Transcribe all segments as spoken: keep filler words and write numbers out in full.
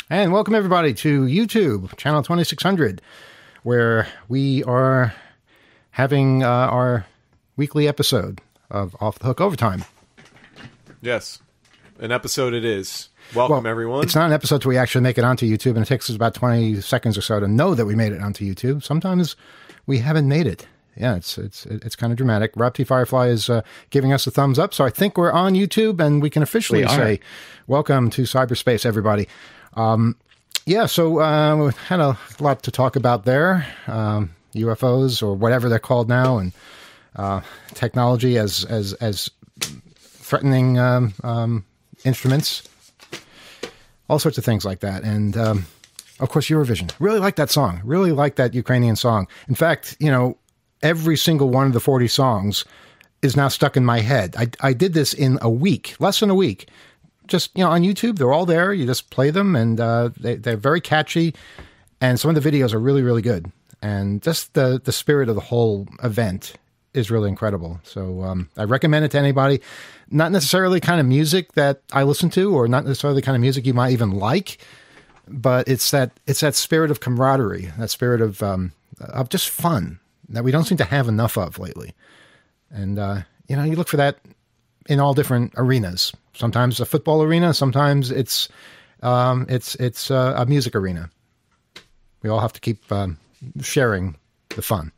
And welcome everybody to YouTube, channel twenty-six hundred, where we are having uh, our weekly episode of Off the Hook Overtime. Yes, an episode it is. Welcome, well, everyone. It's not an episode till we actually make it onto YouTube, and it takes us about twenty seconds or so to know that we made it onto YouTube. Sometimes we haven't made it. Yeah, it's it's it's kind of dramatic. Rob T. Firefly is uh, giving us a thumbs up, so I think we're on YouTube, and we can officially we say, welcome to cyberspace, everybody. Um, yeah, so uh, we had a lot to talk about there. Um, U F Os, or whatever they're called now, and uh, technology as as as threatening um, um, instruments, all sorts of things like that. And um, of course, Eurovision. Really like that song. Really like that Ukrainian song. In fact, you know, every single one of the forty songs is now stuck in my head. I, I did this in a week, less than a week. Just, you know, on YouTube, they're all there. You just play them, and uh, they, they're very catchy. And some of the videos are really, really good. And just the, the spirit of the whole event is really incredible. So um, I recommend it to anybody. Not necessarily kind of music that I listen to, or not necessarily the kind of music you might even like, but it's that it's that spirit of camaraderie, that spirit of um, of just fun that we don't seem to have enough of lately. And uh, you know, you look for that in all different arenas. Sometimes a football arena, sometimes it's um, it's it's uh, a music arena. We all have to keep um, sharing the fun.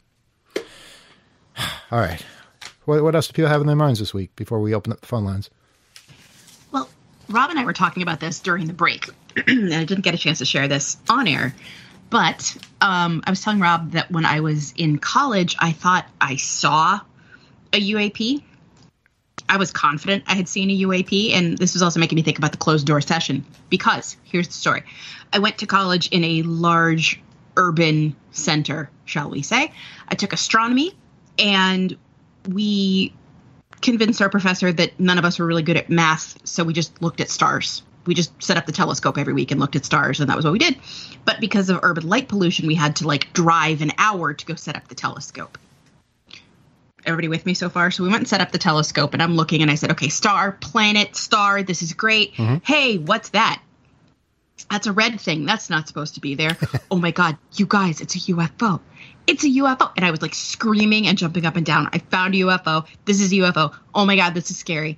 All right. What, what else do people have in their minds this week before we open up the phone lines? Well, Rob and I were talking about this during the break, and I didn't get a chance to share this on air. But um, I was telling Rob that when I was in college, I thought I saw a U A P. I was confident I had seen a U A P, and this was also making me think about the closed door session, because here's the story. I went to college in a large urban center, shall we say. I took astronomy, and we convinced our professor that none of us were really good at math, so we just looked at stars. We just set up the telescope every week and looked at stars, and that was what we did. But because of urban light pollution, we had to, like, drive an hour to go set up the telescope. Everybody with me so far? So we went and set up the telescope, and I'm looking, and I said, okay, star, planet, star, this is great. Mm-hmm. Hey, what's that? That's a red thing. That's not supposed to be there. Oh, my God. You guys, it's a U F O. It's a U F O. And I was, like, screaming and jumping up and down. I found a U F O. This is a U F O. Oh, my God, this is scary.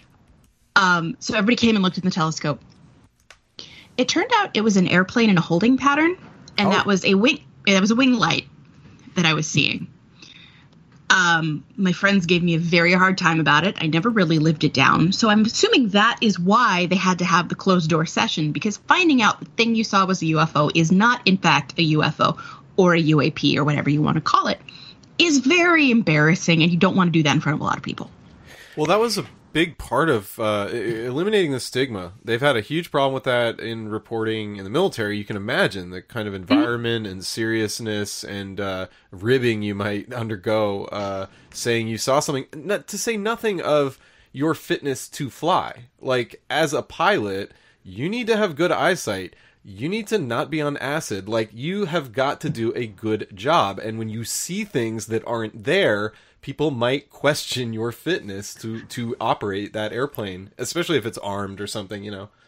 Um, so everybody came and looked at the telescope. It turned out it was an airplane in a holding pattern, and oh. that was a wing. That was a wing light that I was seeing. Um, my friends gave me a very hard time about it. I never really lived it down. So I'm assuming that is why they had to have the closed door session, because finding out the thing you saw was a U F O is not, in fact, a U F O or a U A P or whatever you want to call it, is very embarrassing, and you don't want to do that in front of a lot of people. Well, that was a big part of uh, eliminating the stigma. They've had a huge problem with that in reporting in the military. You can imagine the kind of environment mm-hmm. and seriousness and uh, ribbing you might undergo uh, saying you saw something, not, to say nothing of your fitness to fly. Like, as a pilot, you need to have good eyesight. You need to not be on acid. Like, you have got to do a good job. And when you see things that aren't there, people might question your fitness to, to operate that airplane, especially if it's armed or something, you know.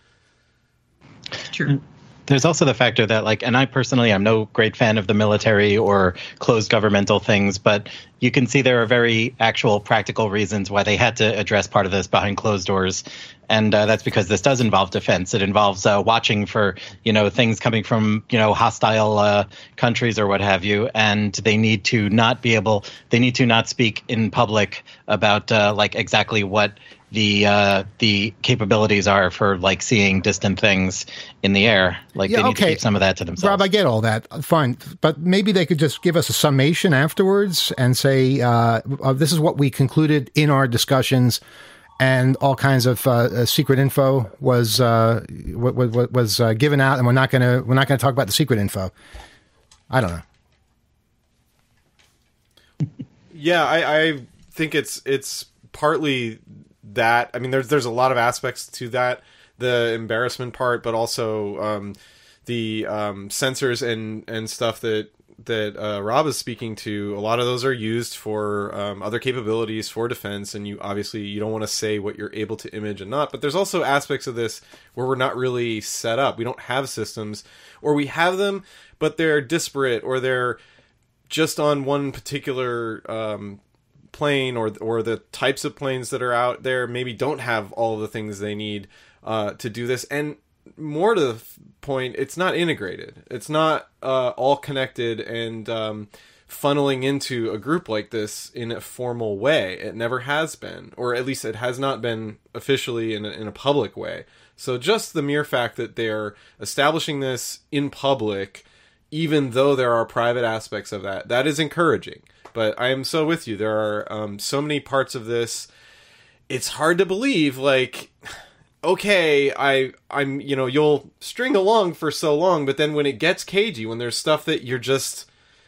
True. There's also the factor that, like, and I personally, I'm no great fan of the military or closed governmental things, but you can see there are very actual practical reasons why they had to address part of this behind closed doors. And uh, that's because this does involve defense. It involves uh, watching for, you know, things coming from, you know, hostile uh, countries or what have you. And they need to not be able, they need to not speak in public about, uh, like, exactly what the uh, the capabilities are for, like, seeing distant things in the air. Like, yeah, they need okay. to keep some of that to themselves. Rob, I get all that. Fine. But maybe they could just give us a summation afterwards and say, uh, uh, this is what we concluded in our discussions, and all kinds of uh, secret info was uh, what, what was uh, given out, and we're not going to we're not going to talk about the secret info. I don't know. Yeah, I, I think it's it's partly that. I mean, there's there's a lot of aspects to that, the embarrassment part, but also um, the um, sensors and and stuff that that uh, Rob is speaking to, a lot of those are used for um, other capabilities for defense, and you obviously you don't want to say what you're able to image and not. But there's also aspects of this where we're not really set up. We don't have systems, or we have them, but they're disparate, or they're just on one particular um, plane, or or the types of planes that are out there maybe don't have all the things they need uh, to do this. And more to the point, it's not integrated. It's not uh, all connected and um, funneling into a group like this in a formal way. It never has been, or at least it has not been officially in a, in a public way. So just the mere fact that they're establishing this in public, even though there are private aspects of that, that is encouraging. But I am so with you. There are um, so many parts of this. It's hard to believe, like... okay, I, I'm, you know, you'll string along for so long, but then when it gets cagey, when there's stuff that you're just,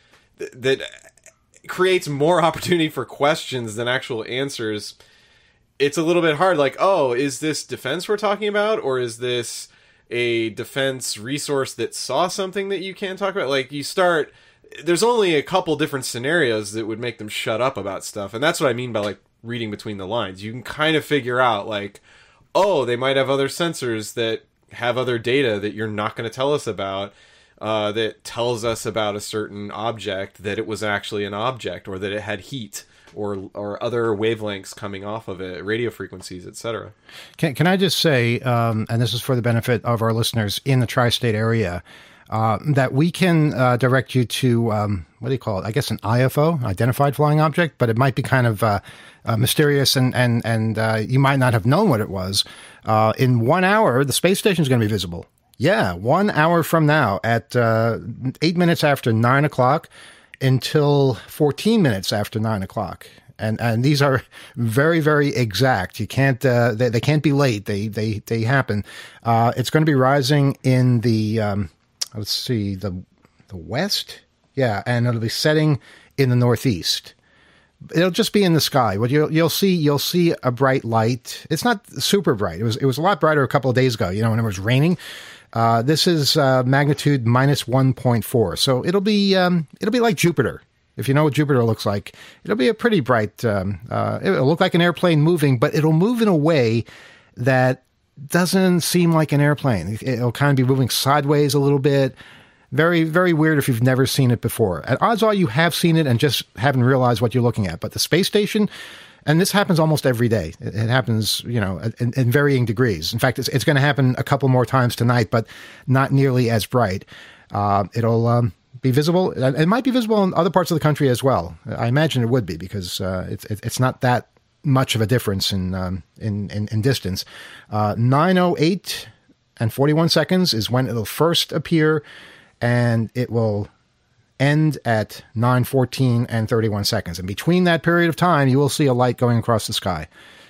that creates more opportunity for questions than actual answers, it's a little bit hard. Like, oh, is this defense we're talking about? Or is this a defense resource that saw something that you can't talk about? Like, you start, there's only a couple different scenarios that would make them shut up about stuff. And that's what I mean by, like, reading between the lines. You can kind of figure out, like, oh, they might have other sensors that have other data that you're not going to tell us about, uh, that tells us about a certain object, that it was actually an object, or that it had heat, or or other wavelengths coming off of it, radio frequencies, et cetera. Can, can I just say, um, and this is for the benefit of our listeners in the tri-state area, uh, that we can uh, direct you to, um, what do you call it? I guess an I F O, Identified Flying Object, but it might be kind of uh, uh, mysterious, and, and, and uh, you might not have known what it was. Uh, in one hour, the space station is going to be visible. Yeah, one hour from now at uh, eight minutes after nine o'clock until fourteen minutes after nine o'clock. And and these are very, very exact. You can't uh, they, they can't be late. They they they happen. Uh, it's going to be rising in the um, let's see the the west, yeah, and it'll be setting in the northeast. It'll just be in the sky. What you'll you'll see you'll see a bright light. It's not super bright. It was it was a lot brighter a couple of days ago. You know, when it was raining. Uh, this is uh, magnitude minus one point four. So it'll be um, it'll be like Jupiter. If you know what Jupiter looks like, it'll be a pretty bright, um, uh, it'll look like an airplane moving, but it'll move in a way that doesn't seem like an airplane. It'll kind of be moving sideways a little bit. Very, very weird if you've never seen it before. And odds are you have seen it and just haven't realized what you're looking at. But the space station, and this happens almost every day. It, it happens, you know, in, in varying degrees. In fact, it's, it's going to happen a couple more times tonight, but not nearly as bright. Uh, it'll... Um, be visible. It might be visible in other parts of the country as well. I imagine it would be, because uh, it's it's not that much of a difference in um, in, in in distance. Uh, nine oh eight and forty-one seconds is when it'll first appear, and it will end at nine fourteen and thirty-one seconds. And between that period of time, you will see a light going across the sky.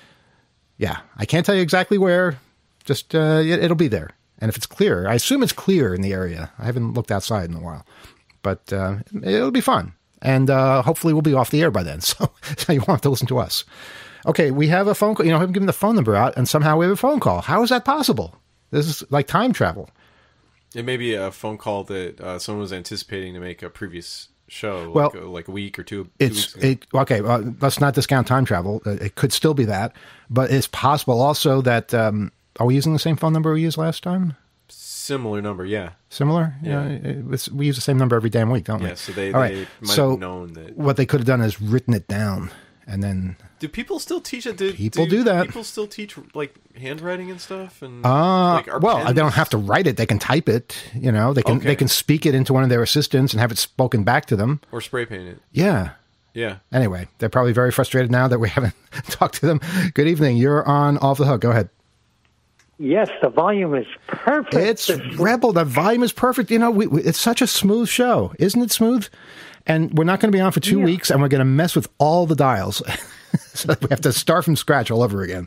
Yeah, I can't tell you exactly where. Just uh, it, it'll be there. And if it's clear, I assume it's clear in the area. I haven't looked outside in a while. But uh, it'll be fun. And uh, hopefully we'll be off the air by then. So, so you won't have to listen to us. Okay, we have a phone call. You know, I haven't given the phone number out, and somehow we have a phone call. How is that possible? This is like time travel. It may be a phone call that uh, someone was anticipating to make a previous show, well, like, a, like a week or two, two it's, weeks ago. It, okay, uh, let's not discount time travel. It could still be that. But it's possible also that... Um, are we using the same phone number we used last time? Similar number, yeah. Similar? Yeah. yeah it was, we use the same number every damn week, don't we? Yeah, so they, All they right. might so have known that. What they could have done is written it down, and then... Do people still teach it? Do, people do, do that. People still teach, like, handwriting and stuff? And uh, like, well, pens... they don't have to write it. They can type it, you know. They can okay. They can speak it into one of their assistants and have it spoken back to them. Or spray paint it. Yeah. Yeah. Anyway, they're probably very frustrated now that we haven't talked to them. Good evening. You're on Off the Hook. Go ahead. Yes, the volume is perfect. It's Rebel. The volume is perfect. You know, we, we, it's such a smooth show. Isn't it smooth? And we're not going to be on for two yeah. weeks, and we're going to mess with all the dials. So we have to start from scratch all over again.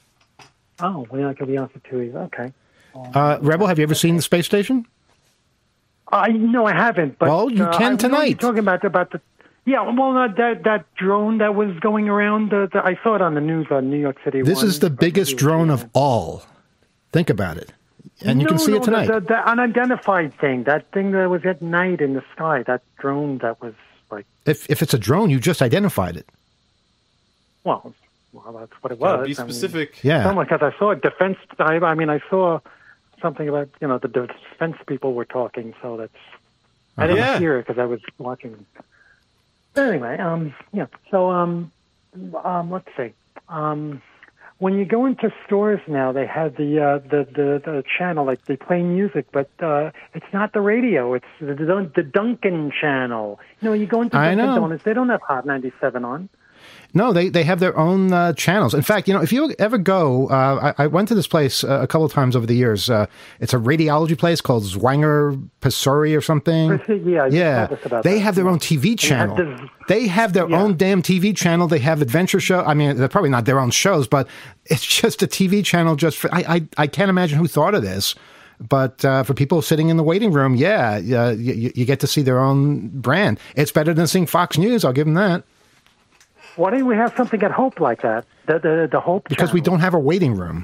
Oh, we're not going to be on for two weeks. Okay. Uh, Rebel, have you ever seen the space station? I No, I haven't. But, well, you uh, can I tonight. You're talking about, about the... Yeah, well, uh, that that drone that was going around, uh, the, I saw it on the news on New York City. This one, is the biggest drone of all. Think about it. And you no, can see no, it tonight. The, the, the unidentified thing, that thing that was at night in the sky, that drone that was like... If if it's a drone, you just identified it. Well, well that's what it Gotta was. be I mean, specific. Yeah. because I saw a defense... I, I mean, I saw something about, you know, the defense people were talking, so that's... I didn't Yeah. hear it because I was watching. But anyway, um, yeah, so um, um, let's see. Um, when you go into stores now, they have the, uh, the, the, the channel, like they play music, but uh, it's not the radio. It's the, the, the Dunkin' channel. You know, you go into I Dunkin' know. Donuts, they don't have Hot ninety-seven on. No, they, they have their own uh, channels. In fact, you know, if you ever go, uh, I, I went to this place uh, a couple of times over the years. Uh, it's a radiology place called Zwanger Pasuri or something. Yeah, you Yeah, told us about they that. have their own T V And you had channel. this- They have their Yeah. own damn T V channel. They have adventure show. I mean, they're probably not their own shows, but it's just a T V channel. Just for, I, I, I can't imagine who thought of this. But uh, for people sitting in the waiting room, yeah, uh, you, you get to see their own brand. It's better than seeing Fox News. I'll give them that. Why don't we have something at Hope like that? The the, the Hope Because we channel. don't have a waiting room.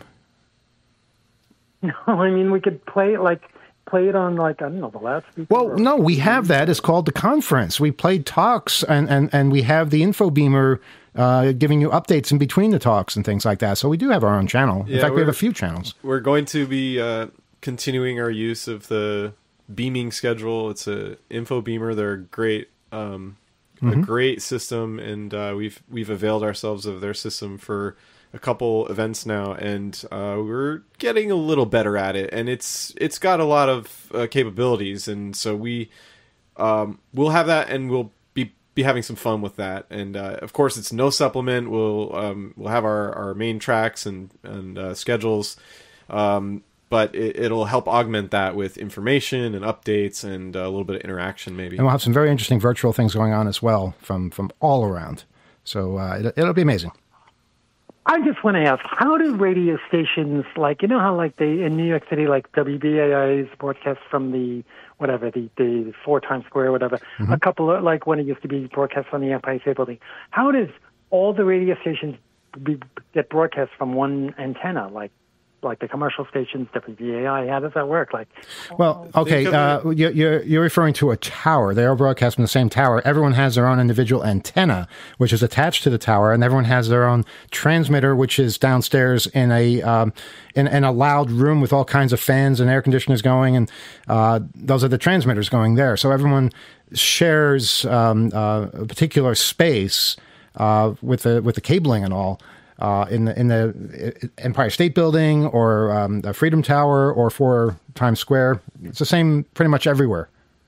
No, I mean we could play it like play it on like I don't know the loudspeaker. Well, or- no, we have that. It's called the conference. We played talks, and, and, and we have the info beamer uh, giving you updates in between the talks and things like that. So we do have our own channel. In Yeah, fact, we have we're- a few channels. We're going to be uh, continuing our use of the beaming schedule. It's a info beamer. They're great, um, Mm-hmm. a great system, and uh, we've we've availed ourselves of their system for a couple events now, and uh, we're getting a little better at it. And it's it's got a lot of uh, capabilities, and so we um, we'll have that, and we'll be be having some fun with that. And uh, of course, it's no supplement. We'll um, we'll have our, our main tracks and and uh, schedules. Um, but it, it'll help augment that with information and updates and uh, a little bit of interaction, maybe. And we'll have some very interesting virtual things going on as well from, from all around. So uh, it, it'll be amazing. I just want to ask, how do radio stations, like, you know how, like, they, in New York City, like, W B A I's broadcast from the, whatever, the, the four Times Square, whatever, Mm-hmm. a couple of, like, when it used to be broadcast on the Empire State Building, how does all the radio stations be, get broadcast from one antenna, like, like the commercial stations, W B A I, how does that work? Like, Well, okay, Think uh, of you're, you're you're referring to a tower. They all broadcast from the same tower. Everyone has their own individual antenna, which is attached to the tower, and everyone has their own transmitter, which is downstairs in a um, in, in a loud room with all kinds of fans and air conditioners going, and uh, those are the transmitters going there. So everyone shares um, uh, a particular space uh, with the with the cabling and all. Uh, in the in the Empire State Building or um, the Freedom Tower or for Times Square, it's the same pretty much everywhere.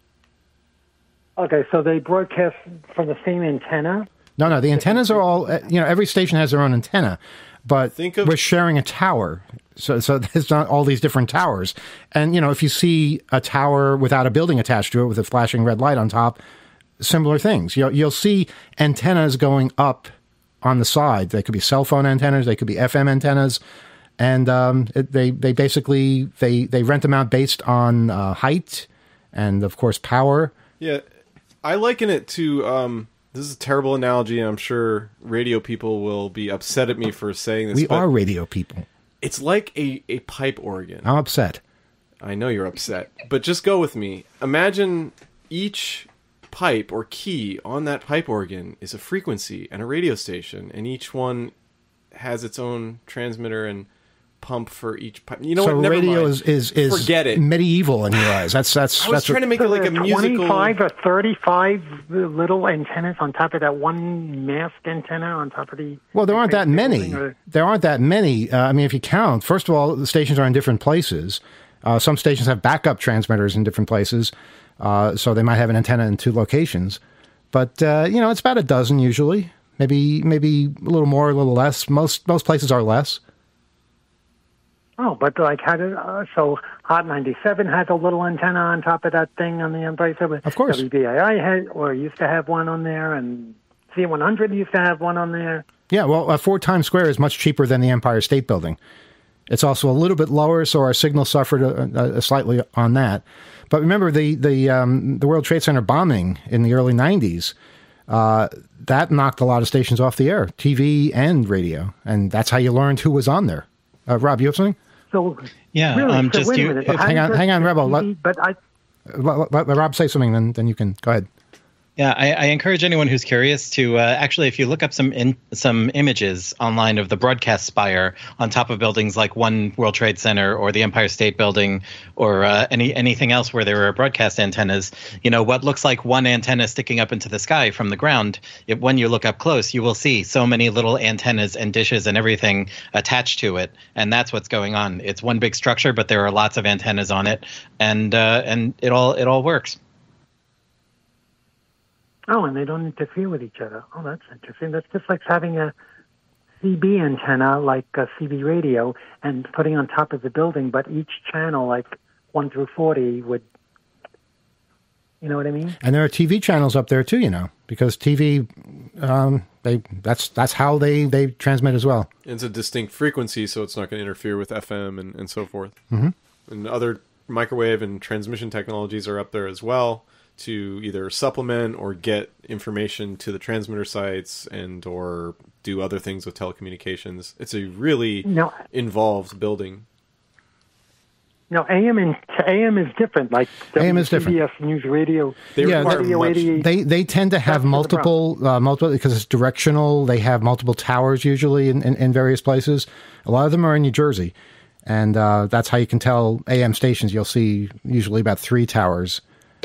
okay, so they broadcast from the same antenna? No, no, the antennas are all. uh, You know, every station has their own antenna, but Think of- we're sharing a tower. So, so there's not all these different towers. And you know, if you see a tower without a building attached to it with a flashing red light on top, similar things. You'll you'll see antennas going up on the side. They could be cell phone antennas, they could be F M antennas, and um, it, they they basically they they rent them out based on uh, height and of course power. Yeah, I liken it to. Um, this is a terrible analogy, and I'm sure radio people will be upset at me for saying this. We but are radio people. It's like a, a pipe organ. I'm upset. I know you're upset, but just go with me. Imagine each pipe or key on that pipe organ is a frequency and a radio station, and each one has its own transmitter and pump for each pipe. You know So what? Never radio mind. is, is is Forget it. medieval in your eyes. That's that's I was that's trying to make it like a musical. twenty-five or thirty-five little antennas on top of that one masked antenna on top of the... Well, there aren't that many. Or- There aren't that many. Uh, I mean, if you count, first of all, the stations are in different places. Uh, some stations have backup transmitters in different places, uh, so they might have an antenna in two locations. But uh, you know, it's about a dozen usually. Maybe maybe a little more, a little less. Most most places are less. Oh, but like how did uh, so Hot ninety-seven has a little antenna on top of that thing on the Empire State Building. Of course. W B A I had or used to have one on there, and C one hundred used to have one on there. Yeah, well, uh, Ford Times Square is much cheaper than the Empire State Building. It's also a little bit lower, so our signal suffered a, a, slightly on that. But remember, the the um, the World Trade Center bombing in the early nineties, uh, that knocked a lot of stations off the air, T V and radio, and that's how you learned who was on there. Uh, Rob, you have something? So Yeah, really, um, so just wait you- a minute. if- hang on, How hang on, does Rebel. T V, but I. Let, let, let Rob say something, then then you can go ahead. Yeah, I, I encourage anyone who's curious to uh, actually, if you look up some in, some images online of the broadcast spire on top of buildings like One World Trade Center or the Empire State Building or uh, any anything else where there are broadcast antennas, you know, what looks like one antenna sticking up into the sky from the ground, it, when you look up close, you will see so many little antennas and dishes and everything attached to it, and that's what's going on. It's one big structure, but there are lots of antennas on it, and uh, and it all it all works. Oh, and they don't interfere with each other. Oh, that's interesting. That's just like having a C B antenna, like a C B radio, and putting on top of the building, but each channel, like one through forty, would, you know what I mean? And there are T V channels up there too, you know, because T V, um, they that's that's how they, they transmit as well. It's a distinct frequency, so it's not going to interfere with F M and, and so forth. Mm-hmm. And other microwave and transmission technologies are up there as well, to either supplement or get information to the transmitter sites and or do other things with telecommunications. It's a really No. involved building. No, A M and A M is different. Like A M is different. C B S News Radio. They Yeah, require Radio much- eighty-eight. They they tend to have That's the multiple uh, multiple because it's directional. They have multiple towers usually in, in, in various places. A lot of them are in New Jersey, and uh, that's how you can tell A M stations. You'll see usually about three towers.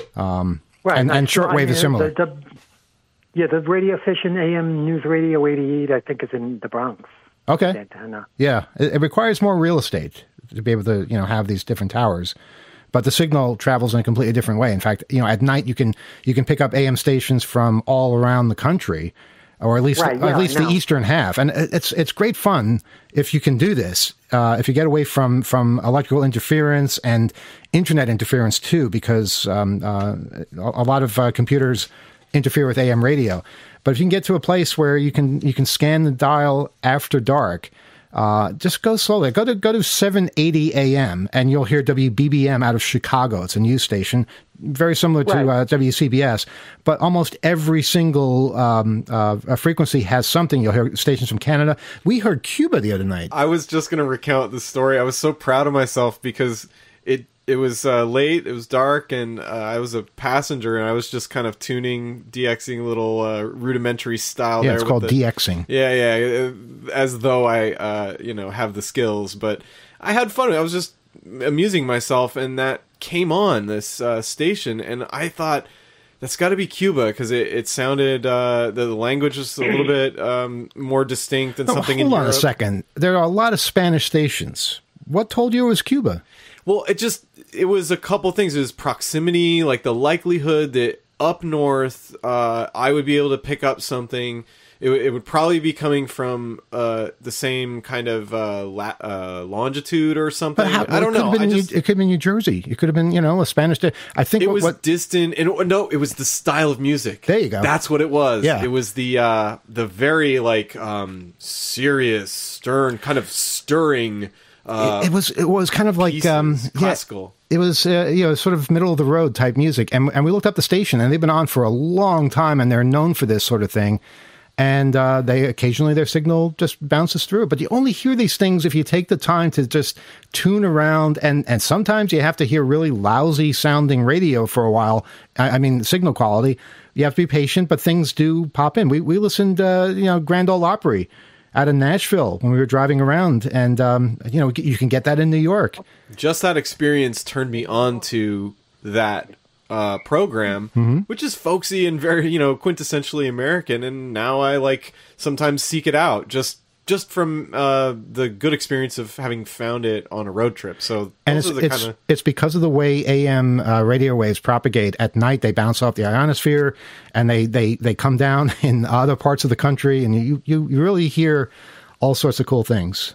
Um, Right, and, I and saw- shortwave I- is similar. The, the, yeah, the radio station A M News Radio eighty-eight, I think, is in the Bronx. Okay. The antenna. Yeah, it, it requires more real estate to be able to, you know, have these different towers. But the signal travels in a completely different way. In fact, you know, at night you can you can pick up A M stations from all around the country, or at least Right, or yeah, at least I the know. eastern half. And it- it's it's great fun if you can do this. Uh, if you get away from from electrical interference and internet interference too, because um, uh, a, a lot of uh, computers interfere with A M radio. But if you can get to a place where you can you can scan the dial after dark, uh, just go slowly. Go to go to seven eighty A M and you'll hear W B B M out of Chicago. It's a news station, very similar to Right. uh, W C B S, but almost every single um, uh, frequency has something. You'll hear stations from Canada. We heard Cuba the other night. I was just going to recount this story. I was so proud of myself because it it was uh, late, it was dark, and uh, I was a passenger, and I was just kind of tuning, DXing a little uh, rudimentary style Yeah, there. it's with called the, DXing. Yeah, yeah, uh, as though I, uh, you know, have the skills. But I had fun. I was just amusing myself, and that came on this uh, station, and I thought, that's got to be Cuba, because it, it sounded, uh, the language was a little bit um, more distinct than No, something hold in on Europe. a second. There are a lot of Spanish stations. What told you it was Cuba? Well, it just, it was a couple things. It was proximity, like the likelihood that up north, uh, I would be able to pick up something. It, w- it would probably be coming from uh, the same kind of uh, la- uh, longitude or something. But how, I don't it could know. Have been I New- just, it could have been New Jersey. It could have been, you know, a Spanish. sta- I think it what, was what distant, and no, it was the style of music. There you go. That's what it was. Yeah. It was the uh, the very like um, serious, stern, kind of stirring. Uh, it, it was it was kind of like pieces, um, yeah, classical. it was uh, you know sort of middle of the road type music, and and we looked up the station, and they've been on for a long time, and they're known for this sort of thing. And uh, they occasionally their signal just bounces through, but you only hear these things if you take the time to just tune around, and and sometimes you have to hear really lousy sounding radio for a while. I, I mean, signal quality. You have to be patient, but things do pop in. We we listened, uh, you know, Grand Ole Opry out of Nashville when we were driving around, and um, you know, you can get that in New York. Just that experience turned me on to that uh, program, Mm-hmm. which is folksy and very, you know, quintessentially American. And now I like sometimes seek it out just just from uh, the good experience of having found it on a road trip. So And those it's are the it's, kind of it's because of the way A M uh, radio waves propagate at night. They bounce off the ionosphere, and they, they, they come down in other parts of the country, and you, you, you really hear all sorts of cool things.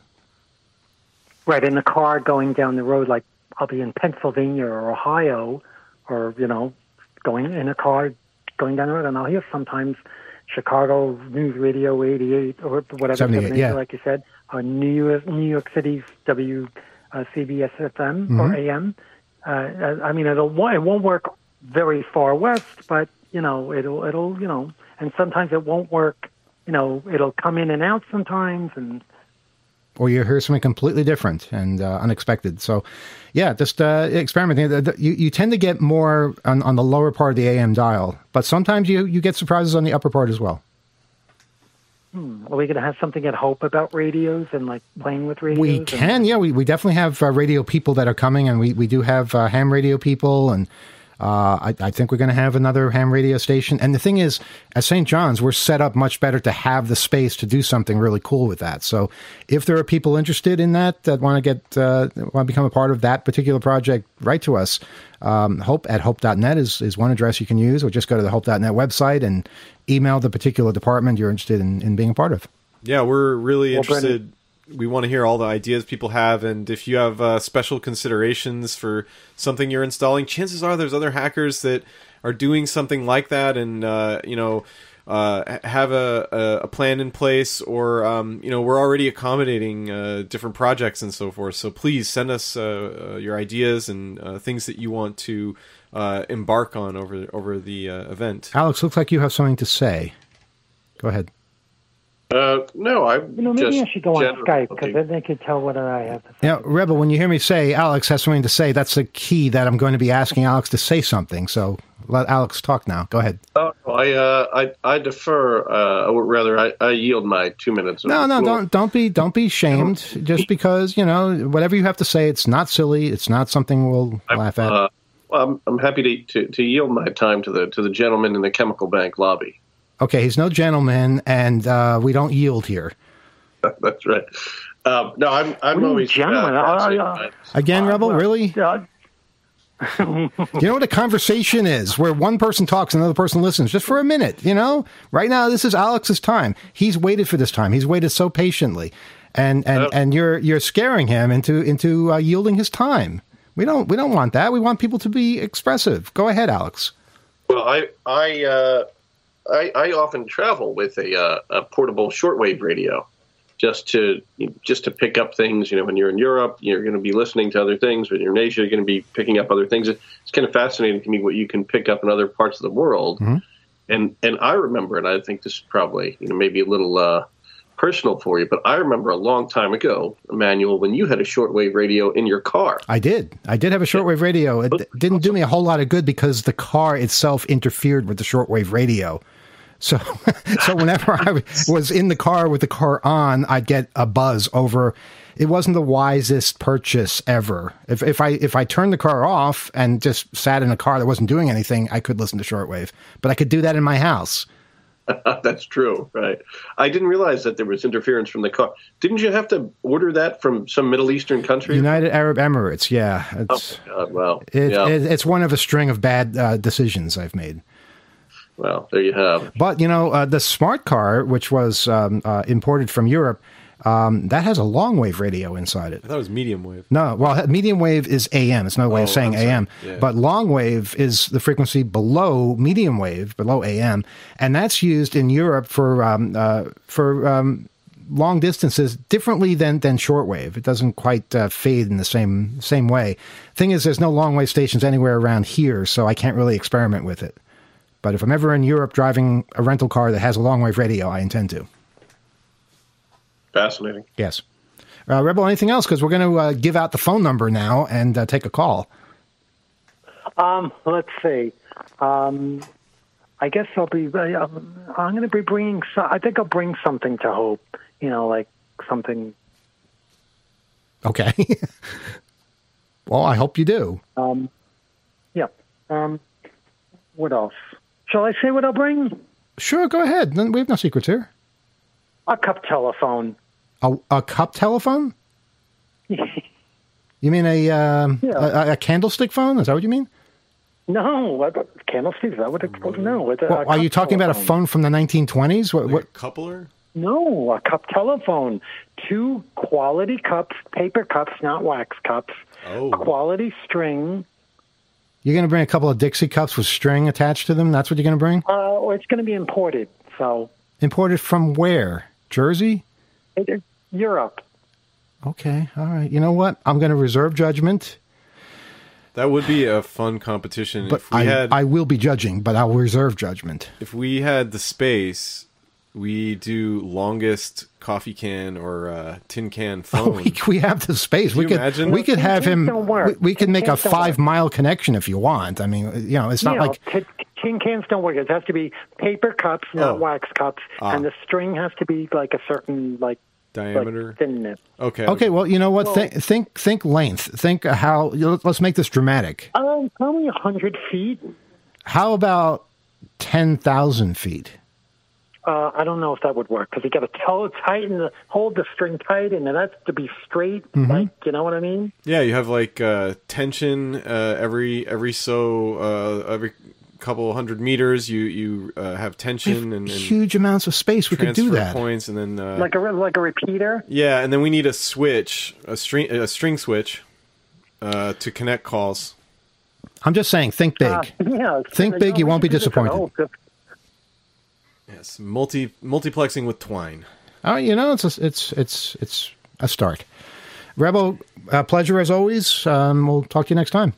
Right, in the car going down the road, like I'll be in Pennsylvania or Ohio, or, you know, going in a car going down the road, and I'll hear sometimes Chicago News Radio eighty-eight or whatever, seventy-eight, yeah. like you said, or New York, New York City's W C B S F M or A M. Uh, I mean, it'll it won't work very far west, but you know, it'll it'll you know, and sometimes it won't work. You know, it'll come in and out sometimes, and or you hear something completely different and uh, unexpected. So, yeah, just uh, experimenting. You, you tend to get more on, on the lower part of the A M dial, but sometimes you, you get surprises on the upper part as well. Hmm. Are we going to have something at Hope about radios and like playing with radios? We can, yeah. We, we definitely have uh, radio people that are coming, and we, we do have uh, ham radio people, and uh, I, I think we're going to have another ham radio station. And the thing is, at Saint John's, we're set up much better to have the space to do something really cool with that. So if there are people interested in that, that want to get uh, want to become a part of that particular project, write to us. Um, hope at hope dot net is, is one address you can use, or just go to the hope dot net website and email the particular department you're interested in, in being a part of. Yeah, we're really well, interested. Brendan, we want to hear all the ideas people have, and if you have uh, special considerations for something you're installing, chances are there's other hackers that are doing something like that, and uh, you know, uh, have a, a plan in place, or um, you know, we're already accommodating uh, different projects and so forth. So please send us uh, uh, your ideas and uh, things that you want to uh, embark on over over the uh, event. Alex, looks like you have something to say. Go ahead. Uh, no, I. You know, maybe I should go on Skype because then they could tell what I have to say. Yeah, Rebel, when you hear me say Alex has something to say, that's the key that I'm going to be asking Alex to say something. So let Alex talk now. Go ahead. Oh, I, uh, I, I defer. Uh, or rather, I, I yield my two minutes. No, no, don't, don't be, don't be shamed. Just because, you know, whatever you have to say, it's not silly. It's not something we'll I'm, laugh at. Uh, well, I'm, I'm happy to, to to yield my time to the to the gentleman in the chemical bank lobby. Okay, he's no gentleman, and uh, we don't yield here. That's right. Um, no, I'm I'm What always gentleman? uh, Uh, uh, Again, uh, Rebel, well, really? Uh, You know what a conversation is, where one person talks and another person listens, just for a minute, you know? Right now, this is Alex's time. He's waited for this time. He's waited so patiently. And and, Oh. and you're you're scaring him into into uh, yielding his time. We don't we don't want that. We want people to be expressive. Go ahead, Alex. Well, I I, uh, I I often travel with a uh, a portable shortwave radio, just to just to pick up things. You know, when you're in Europe, you're going to be listening to other things. When you're in Asia, you're going to be picking up other things. It's kind of fascinating to me what you can pick up in other parts of the world. Mm-hmm. And and I remember, and I think this is probably you know maybe a little uh, personal for you, but I remember a long time ago, Emmanuel, when you had a shortwave radio in your car. I did. I did have a shortwave radio. It d- didn't do me a whole lot of good because the car itself interfered with the shortwave radio. So, so whenever I was in the car with the car on, I'd get a buzz over. It wasn't the wisest purchase ever. If if I if I turned the car off and just sat in a car that wasn't doing anything, I could listen to shortwave. But I could do that in my house. That's true, right? I didn't realize that there was interference from the car. Didn't you have to order that from some Middle Eastern country? United Arab Emirates, yeah. It's, Oh, God, well, it, yeah. it, it's one of a string of bad uh, decisions I've made. Well, there you have. But, you know, uh, the smart car, which was um, uh, imported from Europe, um, that has a long wave radio inside it. I thought it was medium wave. No, well, medium wave is A M. It's another way Oh, of saying I'm sorry. A M. Yeah. But long wave is the frequency below medium wave, below A M, and that's used in Europe for um, uh, for um, long distances differently than than shortwave. It doesn't quite uh, fade in the same same way. Thing is, there's no long wave stations anywhere around here, so I can't really experiment with it. But if I'm ever in Europe driving a rental car that has a long wave radio, I intend to. Fascinating. Yes. Uh, Rebel, anything else? Because we're going to uh, give out the phone number now and uh, take a call. Um, let's see. Um, I guess I'll be. Um, I'm going to be bringing. So, I think I'll bring something to Hope. You know, like something. Okay. Well, I hope you do. Um, yeah. Um, what else? Shall I say what I'll bring? Sure, go ahead. We have no secrets here. A cup telephone. A, a cup telephone? You mean a, um, Yeah. a a candlestick phone? Is that what you mean? No, what, candlestick? Is that what it's called? No. It's a, Well, a are you cup talking about a telephone. phone from the nineteen twenties? What? Like what? a coupler? No, a cup telephone. Two quality cups, paper cups, not wax cups. Oh. Quality string. You're going to bring a couple of Dixie cups with string attached to them? That's what you're going to bring? Uh, or it's going to be imported. So, Imported from where? Jersey? it, Europe. Okay, all right. You know what? I'm going to reserve judgment, That would be a fun competition but if we I, had I will be judging, but I'll reserve judgment. if we had the space. we do longest coffee can or uh, tin can phone. Oh, we, we have the space. Can we you could imagine? we could have him. Don't work. We, we could make a Cans don't work. five mile connection if you want. I mean, you know, it's not you know, like t- tin cans don't work. It has to be paper cups, not Oh. wax cups, Ah. and the string has to be like a certain like Diameter. like thinness. Okay. okay. Well, you know what? think think think length. Think how. You know, let's make this dramatic. Um, probably a hundred feet. How about ten thousand feet? Uh, I don't know if that would work because you got to tell tighten the hold the string tight, and that's to be straight. Mm-hmm. Like, you know what I mean? Yeah, you have like uh, tension uh, every every so uh, every couple hundred meters. You you uh, have tension and, and Huge amounts of space. We could transfer do that. points, and then uh, Like a like a repeater. yeah, and then we need a switch, a string a string switch uh, to connect calls. I'm just saying. Think big. Uh, yeah, Think big, you won't be disappointed. Oh, good. Yes, multi multiplexing with twine. Oh, you know, it's a, it's it's it's a start. Rebel, uh, pleasure as always. Um, we'll talk to you next time.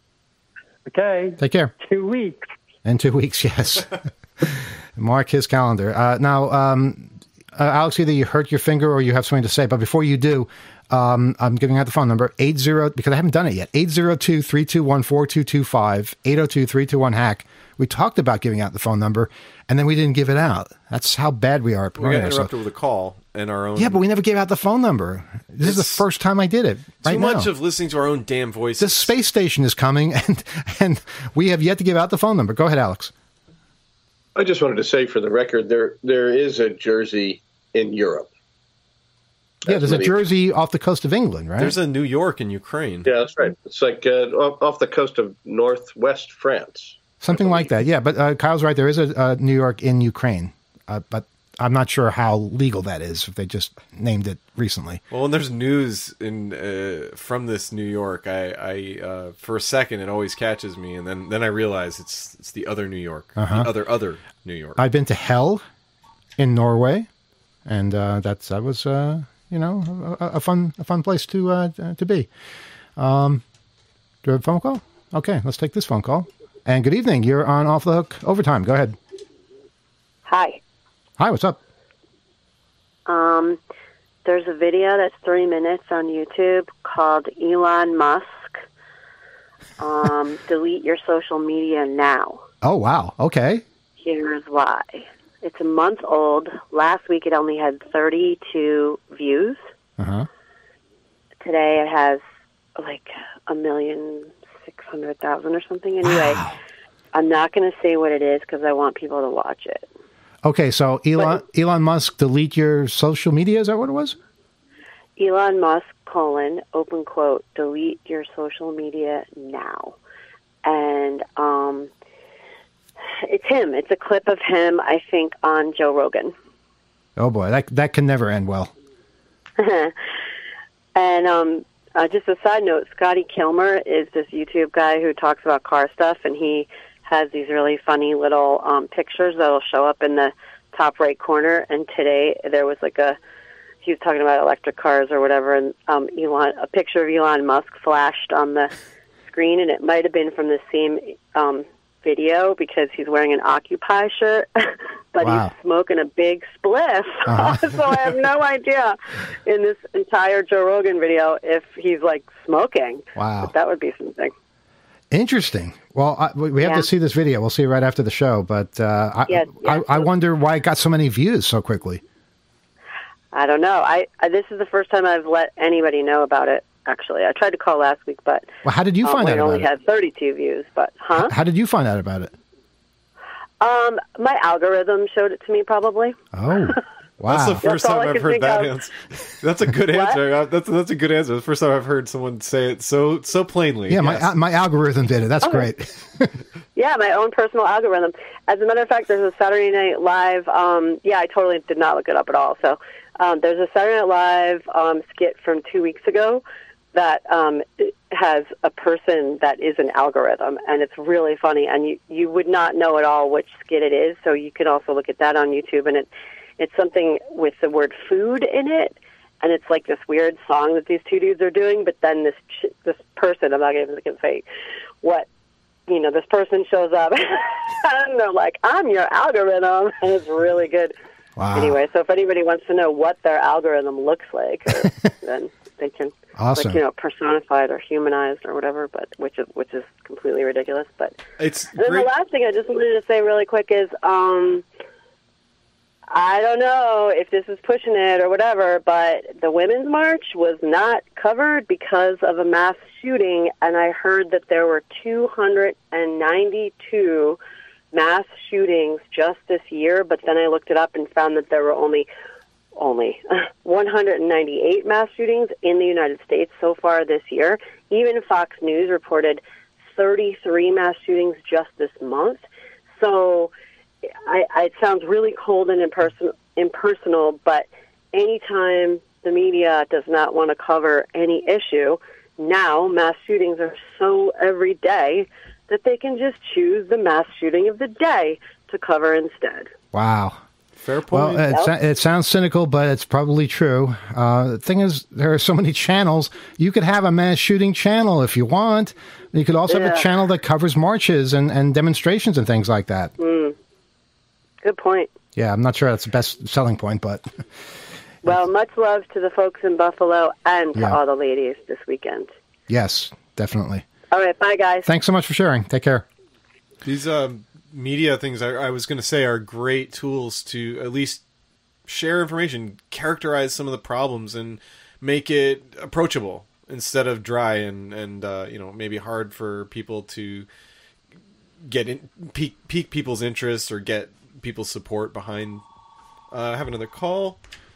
Okay. Take care. Two weeks. In two weeks, yes. Mark his calendar. Uh, now, um, uh, Alex, either you hurt your finger or you have something to say. But before you do, um, I'm giving out the phone number, eight zero, because I haven't done it yet, eight zero two, three two one, four two two five, eight zero two, three two one, hack. We talked about giving out the phone number, and then we didn't give it out. That's how bad we are at We promoting got ourselves. interrupted with a call and our own. Yeah, but we never gave out the phone number. This is the It's first time I did it. Right too now. much of listening to our own damn voices. The space station is coming, and and we have yet to give out the phone number. Go ahead, Alex. I just wanted to say for the record, there there is a Jersey in Europe. Yeah, there's a many- Jersey off the coast of England, right? There's a New York in Ukraine. Yeah, that's right. It's like uh, off, off the coast of northwest France. Something like that, yeah. But uh, Kyle's right. There is a, a New York in Ukraine, uh, but I'm not sure how legal that is if they just named it recently. Well, when there's news in uh, from this New York, I, I uh, for a second it always catches me, and then, then I realize it's it's the other New York, Uh-huh. the other other New York. I've been to Hell in Norway, and uh, that's that was uh, you know a, a fun a fun place to uh, to be. Um, do we have a phone call? Okay, let's take this phone call. And good evening. You're on Off the Hook Overtime. Go ahead. Hi. Hi, what's up? Um, there's a video that's three minutes on YouTube called Elon Musk. Um, delete your social media now. Oh, wow. Okay. Here's why. It's a month old. Last week it only had thirty-two views. Uh-huh. Today it has like a million six hundred thousand or something. Anyway, Wow. I'm not going to say what it is because I want people to watch it. Okay, so Elon Elon Musk, delete your social media. Is that what it was? Elon Musk, colon, open quote, delete your social media now. And um, it's him. It's a clip of him, I think, on Joe Rogan. Oh boy, that that can never end well. And um, uh, just a side note, Scotty Kilmer is this YouTube guy who talks about car stuff, and he has these really funny little um, pictures that will show up in the top right corner. And today there was like a, he was talking about electric cars or whatever, and um, Elon, a picture of Elon Musk flashed on the screen, and it might have been from the same um, video because he's wearing an Occupy shirt, but Wow. he's smoking a big spliff. Uh-huh. So I have no idea in this entire Joe Rogan video if he's like smoking. Wow. But that would be something. Interesting. Well, I, we we have Yeah. to see this video. We'll see it right after the show. But uh, I, Yes, yes. I, I wonder why it got so many views so quickly. I don't know. I, I this is the first time I've let anybody know about it. Actually, I tried to call last week, but Well, how did you um, find it out about only it? had thirty-two views. But huh? How did you find out about it? Um, my algorithm showed it to me, probably. Oh, wow. That's the first That's all time I I've can heard think that of. answer. That's a good What? answer. Uh, That's that's a good answer. The first time I've heard someone say it so so plainly. yeah, my yes. my algorithm did it. That's Okay. great. Yeah, my own personal algorithm. As a matter of fact, there's a Saturday Night Live. Um, yeah, I totally did not look it up at all. So um, there's a Saturday Night Live um, skit from two weeks ago that um, has a person that is an algorithm, and it's really funny. And you, you would not know at all which skit it is, so you can also look at that on YouTube. And it it's something with the word food in it, and it's like this weird song that these two dudes are doing. But then this ch- this person, I'm not even going to say what. You know, this person shows up, and they're like, "I'm your algorithm," and it's really good. Wow. Anyway, so if anybody wants to know what their algorithm looks like, or, then they can, Awesome. like, you know, personified or humanized or whatever, but which is which is completely ridiculous. But It's and then great. the last thing I just wanted to say really quick is, um, I don't know if this is pushing it or whatever, but the Women's March was not covered because of a mass shooting, and I heard that there were two hundred ninety-two mass shootings just this year, but then I looked it up and found that there were only only one hundred ninety-eight mass shootings in the United States so far this year. Even Fox News reported thirty-three mass shootings just this month. So I, I, it sounds really cold and imperson- impersonal, but anytime the media does not want to cover any issue, now mass shootings are so every day that they can just choose the mass shooting of the day to cover instead. Wow. Fair point. Well, it, Yep. it sounds cynical, but it's probably true. Uh, the thing is, there are so many channels. You could have a mass shooting channel if you want. You could also have a Yeah. channel that covers marches and, and demonstrations and things like that. Mm. Good point. Yeah, I'm not sure that's the best selling point, but Well, much love to the folks in Buffalo and to Yeah. all the ladies this weekend. yes, definitely. All right, bye, guys. Thanks so much for sharing. Take care. These um, media things, I, I was going to say, are great tools to at least share information, characterize some of the problems, and make it approachable instead of dry and and uh, you know, maybe hard for people to get in, pique, pique people's interest or get people's support behind. Uh, I have another call.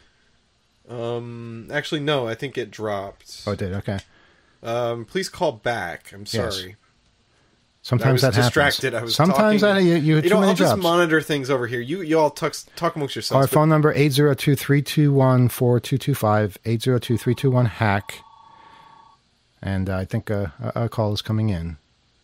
Um, actually, no, I think it dropped. Oh, it did. Okay. Um, please call back. I'm Yes. sorry. Sometimes I was that distracted. happens. I was Sometimes talking. that you, you have You too know, many I'll just jobs. monitor things over here. You you all talk, talk amongst yourselves. Our but- phone number, eight zero two, three two one, four two two five, eight zero two, three two one, hack. And uh, I think uh, a, a call is coming in.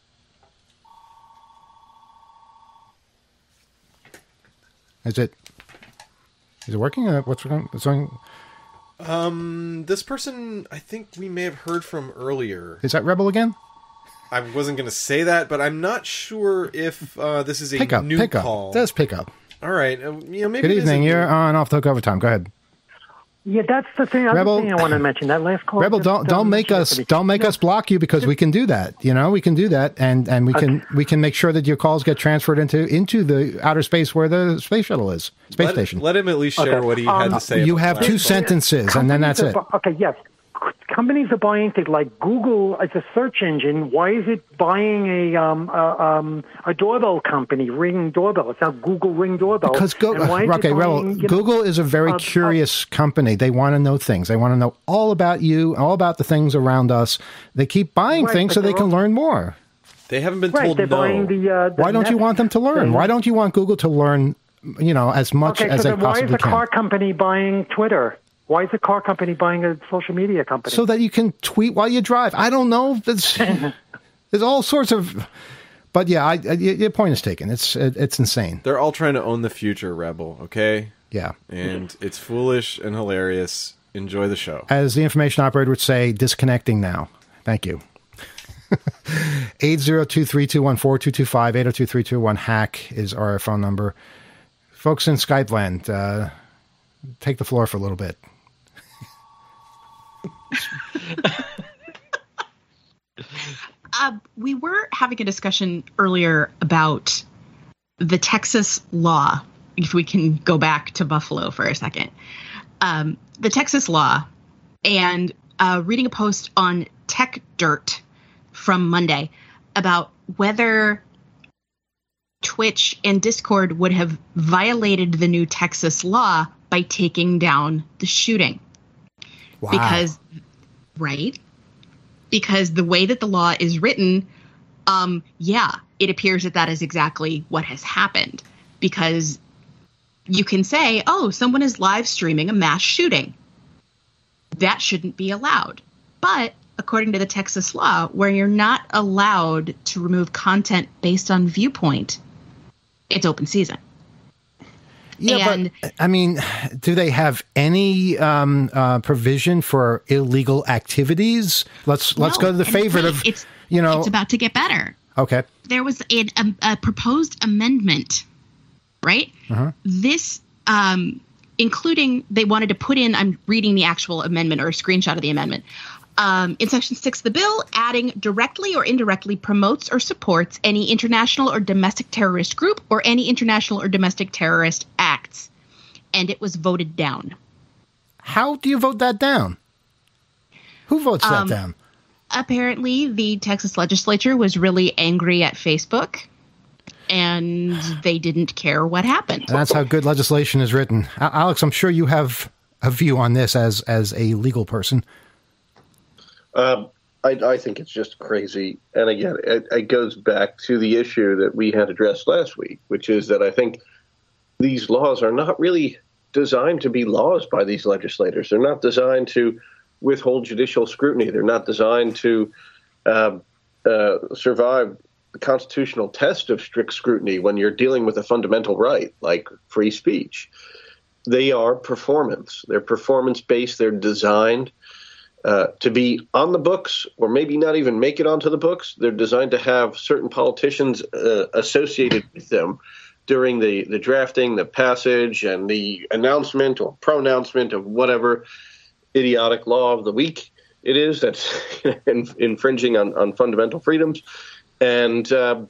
Is it is it working? Uh, what's going what's going Um, this person, I think we may have heard from earlier. Is that Rebel again? I wasn't going to say that, but I'm not sure if uh, this is a Pick up, new pick call. up. Does pick up. All right. Uh, you know, maybe Good it is evening. a You're new- on Off the Hook Overtime. Go ahead. Yeah, that's the thing. Other Rebel- thing I want to mention. That last call. Rebel, just, don't uh, don't make mentioned us it to me. don't make No, us block you because we can do that. You know, we can do that, and and we can we can make sure that your calls get transferred into into the outer space where the space shuttle is, space let, station. let him at least share Okay. what he had Um, to say. You about have the two last call. sentences, and then that's Companies it. are bu- okay, yes. C- Companies are buying things like Google as a search engine. Why is it buying a um, a, um, a doorbell company, Ring Doorbell? It's now Google Ring Doorbell. Because go, And why is it okay, Rebel, buying, you know, Google is a very uh, uh, curious company. They want to know things. They want to know all about you, all about the things around us. They keep buying Right, things but so they they're can all- learn more. They haven't been right, told they're no. buying the. Uh, the Why don't you Nest want them to learn? thing. Why don't you want Google to learn, you know, as much Okay, as so they then why is possibly a car can? company buying Twitter? Why is a car company buying a social media company? So that you can tweet while you drive. I don't know. There's, there's all sorts of. But yeah, I, I, your point is taken. It's it, it's insane. They're all trying to own the future, Rebel, okay? Yeah. And it's foolish and hilarious. Enjoy the show. As the information operator would say, disconnecting now. Thank you. eight zero two, three two one, four two two five, eight zero two, three two one, hack is our phone number. Folks in Skype land, uh, take the floor for a little bit. Uh, we were having a discussion earlier about the Texas law, if we can go back to Buffalo for a second. Um, the Texas law, and uh, reading a post on Tech Dirt from Monday about whether Twitch and Discord would have violated the new Texas law by taking down the shooting. Wow. Because, right? Because the way that the law is written, um, yeah, it appears that that is exactly what has happened. Because you can say, oh, someone is live streaming a mass shooting. That shouldn't be allowed. But according to the Texas law, where you're not allowed to remove content based on viewpoint, it's open season. Yeah, And- but I mean, do they have any um, uh, provision for illegal activities? Let's let's No, go to the and favorite wait, of it's, you know. it's about to get better. Okay, There was a, a, a proposed amendment, right? Uh-huh. This um, including they wanted to put in, I'm reading the actual amendment or a screenshot of the amendment. Um, in Section six of the bill, adding directly or indirectly promotes or supports any international or domestic terrorist group or any international or domestic terrorist acts. And it was voted down. How do you vote that down? Who votes that Um, down? Apparently, the Texas legislature was really angry at Facebook, and they didn't care what happened. And that's how good legislation is written. A- Alex, I'm sure you have a view on this as as a legal person. Um, I, I think it's just crazy. And again, it, it goes back to the issue that we had addressed last week, which is that I think these laws are not really designed to be laws by these legislators. They're not designed to withhold judicial scrutiny. They're not designed to uh, uh, survive the constitutional test of strict scrutiny when you're dealing with a fundamental right like free speech. They are performance. They're performance-based. They're designed uh, to be on the books or maybe not even make it onto the books. They're designed to have certain politicians uh, associated with them during the, the drafting, the passage, and the announcement or pronouncement of whatever idiotic law of the week it is that's infringing on, on fundamental freedoms. And uh,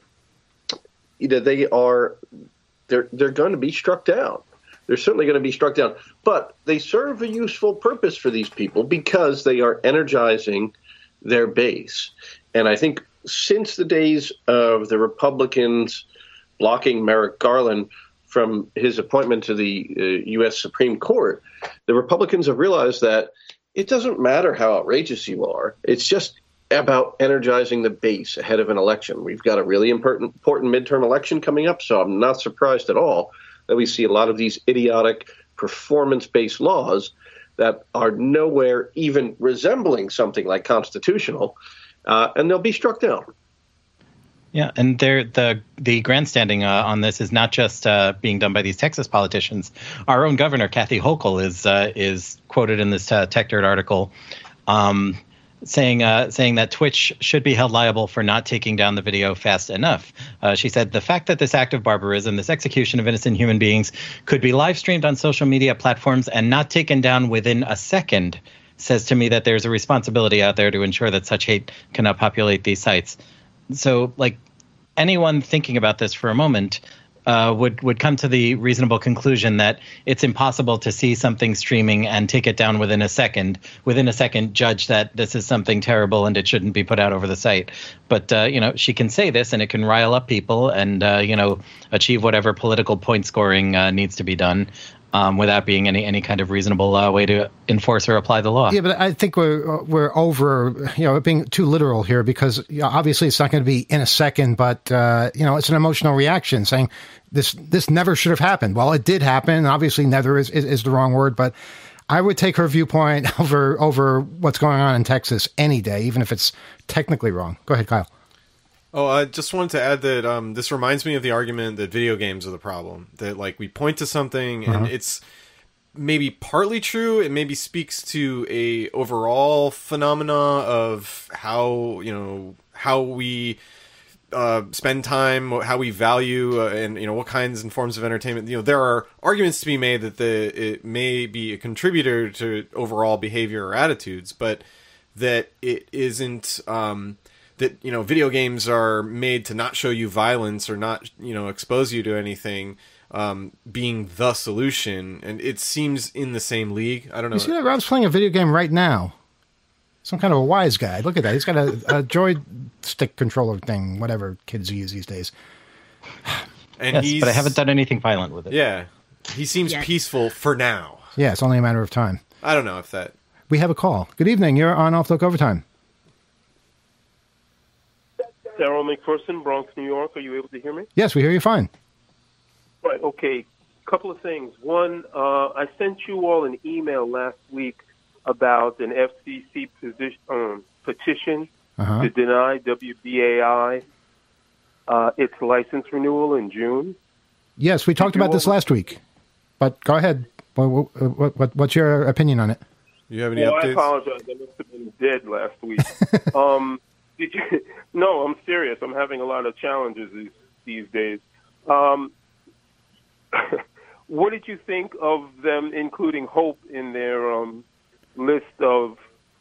you know, they are they're they're going to be struck down. They're certainly going to be struck down. But they serve a useful purpose for these people because they are energizing their base. And I think since the days of the Republicans blocking Merrick Garland from his appointment to the uh, U S Supreme Court, the Republicans have realized that it doesn't matter how outrageous you are. It's just about energizing the base ahead of an election. We've got a really important, important midterm election coming up, so I'm not surprised at all that we see a lot of these idiotic performance-based laws that are nowhere even resembling something like constitutional, uh, and they'll be struck down. Yeah, and there the the grandstanding uh, on this is not just uh, being done by these Texas politicians. Our own governor, Kathy Hochul, is uh, is quoted in this uh, TechDirt article, um, saying uh, saying that Twitch should be held liable for not taking down the video fast enough. Uh, she said the fact that this act of barbarism, this execution of innocent human beings, could be live streamed on social media platforms and not taken down within a second says to me that there's a responsibility out there to ensure that such hate cannot populate these sites. So, like, anyone thinking about this for a moment uh, would would come to the reasonable conclusion that it's impossible to see something streaming and take it down within a second, within a second judge that this is something terrible and it shouldn't be put out over the site. But, uh, you know, she can say this and it can rile up people and, uh, you know, achieve whatever political point scoring uh, needs to be done. Um, without being any any kind of reasonable uh, way to enforce or apply the law. Yeah, but I think we're we're over, you know, being too literal here because you know, obviously it's not going to be in a second, but uh, you know, it's an emotional reaction saying this this never should have happened. Well, it did happen. Obviously, never is, is, is the wrong word, but I would take her viewpoint over over what's going on in Texas any day, even if it's technically wrong. Go ahead, Kyle. Oh, I just wanted to add that um, this reminds me of the argument that video games are the problem. That, like, we point to something and uh-huh. it's maybe partly true. It maybe speaks to a overall phenomena of how, you know, how we uh, spend time, how we value, uh, and, you know, what kinds and forms of entertainment. You know, there are arguments to be made that the it may be a contributor to overall behavior or attitudes, but that it isn't... Um, that, you know, video games are made to not show you violence or not, you know, expose you to anything, um, being the solution. And it seems in the same league. I don't know. You see that Rob's playing a video game right now? Some kind of a wise guy. Look at that. He's got a, a joystick controller thing, whatever kids use these days. And yes, he's, but I haven't done anything violent with it. Yeah. He seems yes. peaceful for now. Yeah, it's only a matter of time. I don't know if that... We have a call. Good evening. You're on Off the Hook Overtime. Daryl McPherson, Bronx, New York. Are you able to hear me? Yes, we hear you fine. Right, okay. Couple of things. One, uh, I sent you all an email last week about an F C C position, um, petition uh-huh. to deny W B A I uh, its license renewal in June. Yes, we talked about this last week. But go ahead. What, what, what, what's your opinion on it? You have any well, updates? I apologize. I must have been dead last week. um Did you, no, I'm serious. I'm having a lot of challenges these, these days. Um, what did you think of them including Hope in their um, list of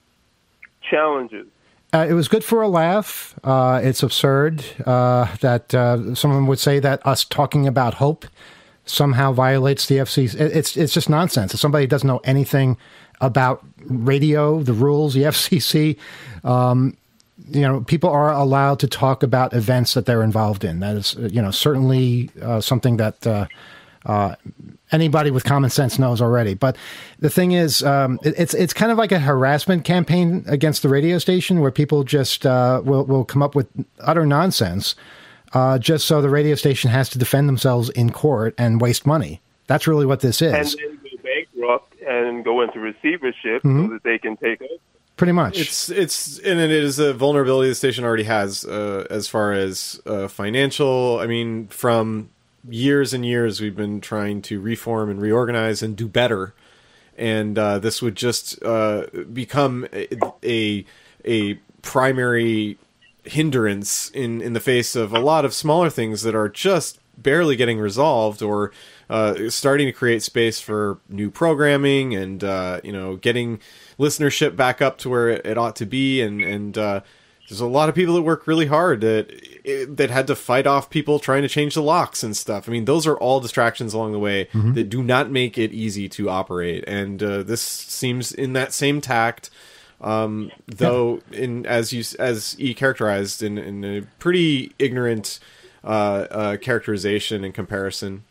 challenges? Uh, it was good for a laugh. Uh, it's absurd uh, that uh, someone would say that us talking about Hope somehow violates the F C C. It's it's just nonsense. If somebody doesn't know anything about radio, the rules, the F C C, um, you know, people are allowed to talk about events that they're involved in. That is, you know, certainly uh, something that uh, uh, anybody with common sense knows already. But the thing is, um, it, it's it's kind of like a harassment campaign against the radio station, where people just uh, will will come up with utter nonsense uh, just so the radio station has to defend themselves in court and waste money. That's really what this is. And then go bankrupt and go into receivership mm-hmm. so that they can take over. Pretty much. It's it's and it is a vulnerability the station already has uh, as far as uh, financial. I mean, from years and years we've been trying to reform and reorganize and do better, and uh, this would just uh, become a, a a primary hindrance in in the face of a lot of smaller things that are just barely getting resolved, or uh, starting to create space for new programming and uh, you know, getting listenership back up to where it, it ought to be, and and uh, there's a lot of people that work really hard that that had to fight off people trying to change the locks and stuff. I mean, those are all distractions along the way mm-hmm. that do not make it easy to operate, and uh, this seems in that same tact. Um, though, in as you as E characterized in, in a pretty ignorant uh, uh, characterization and comparison.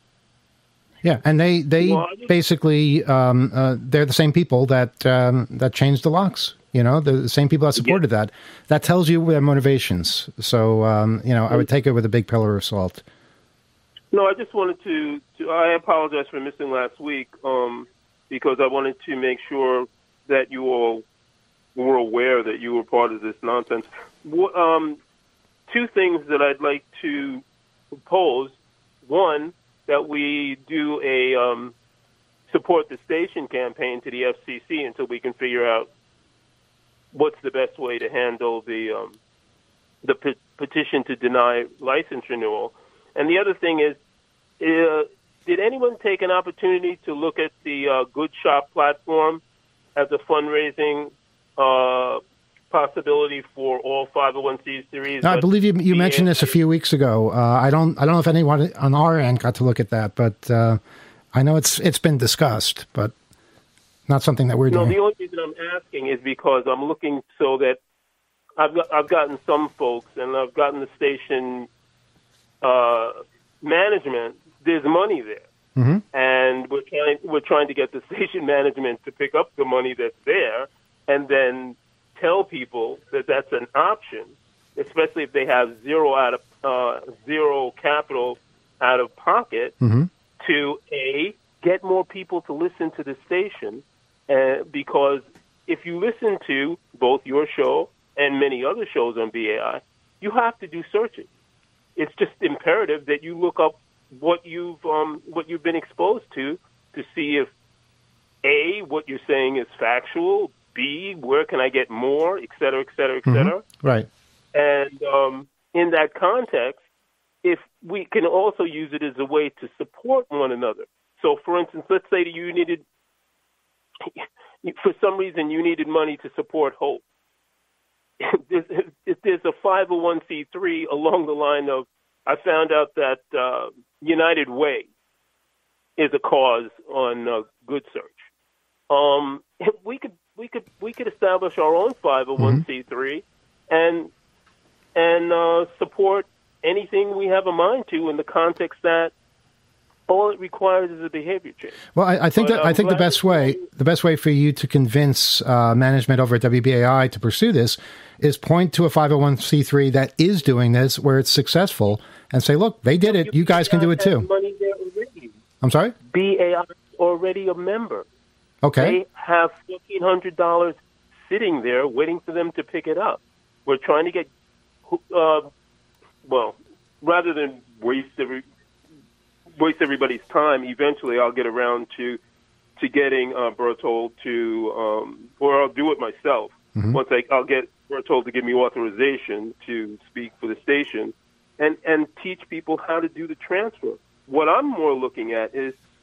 Yeah, and they they well, basically um, uh, they're the same people that um, that changed the locks. You know, the, the same people that supported yeah. that. That tells you their motivations. So um, you know, I would take it with a big pillar of salt. No, I just wanted to. to I apologize for missing last week um, because I wanted to make sure that you all were aware that you were part of this nonsense. Um, two things that I'd like to propose. One, that we do a um, support the station campaign to the F C C until we can figure out what's the best way to handle the um, the pe- petition to deny license renewal. And the other thing is, uh, did anyone take an opportunity to look at the uh, Good Shop platform as a fundraising uh, possibility for all five oh one c three? No, I believe you you mentioned this a few weeks ago. Uh, I don't I don't know if anyone on our end got to look at that, but uh, I know it's it's been discussed, but not something that we're no, doing. No, the only reason I'm asking is because I'm looking so that I've got, I've gotten some folks, and I've gotten the station uh, management. There's money there, mm-hmm. and we're trying we're trying to get the station management to pick up the money that's there, and then tell people that that's an option, especially if they have zero out of uh, zero capital out of pocket, mm-hmm. to a get more people to listen to the station, uh, because if you listen to both your show and many other shows on B A I, you have to do searching. It's just imperative that you look up what you've um, what you've been exposed to to see if A, what you're saying is factual, B, where can I get more, et cetera, et cetera, et cetera. Mm-hmm. Right. And um, in that context, if we can also use it as a way to support one another. So, for instance, let's say that you needed, for some reason, you needed money to support Hope. If there's a five oh one c three along the line of, I found out that uh, United Way is a cause on uh, Good Search. Um, we could we could we could establish our own five oh one c three mm-hmm. and and uh, support anything we have a mind to in the context that all it requires is a behavior change. Well, I, I think but that I think the best way the best way for you to convince uh, management over at W B A I to pursue this is point to a five oh one c three that is doing this where it's successful and say, look, they did it. You guys can do it too. Money there already. I'm sorry? B A I is already a member. Okay. They have fifteen hundred dollars sitting there waiting for them to pick it up. We're trying to get, uh, well, rather than waste every, waste everybody's time, eventually I'll get around to to getting uh, Berthold to, um, or I'll do it myself. Mm-hmm. Once I, I'll get Berthold to give me authorization to speak for the station and, and teach people how to do the transfer. What I'm more looking at is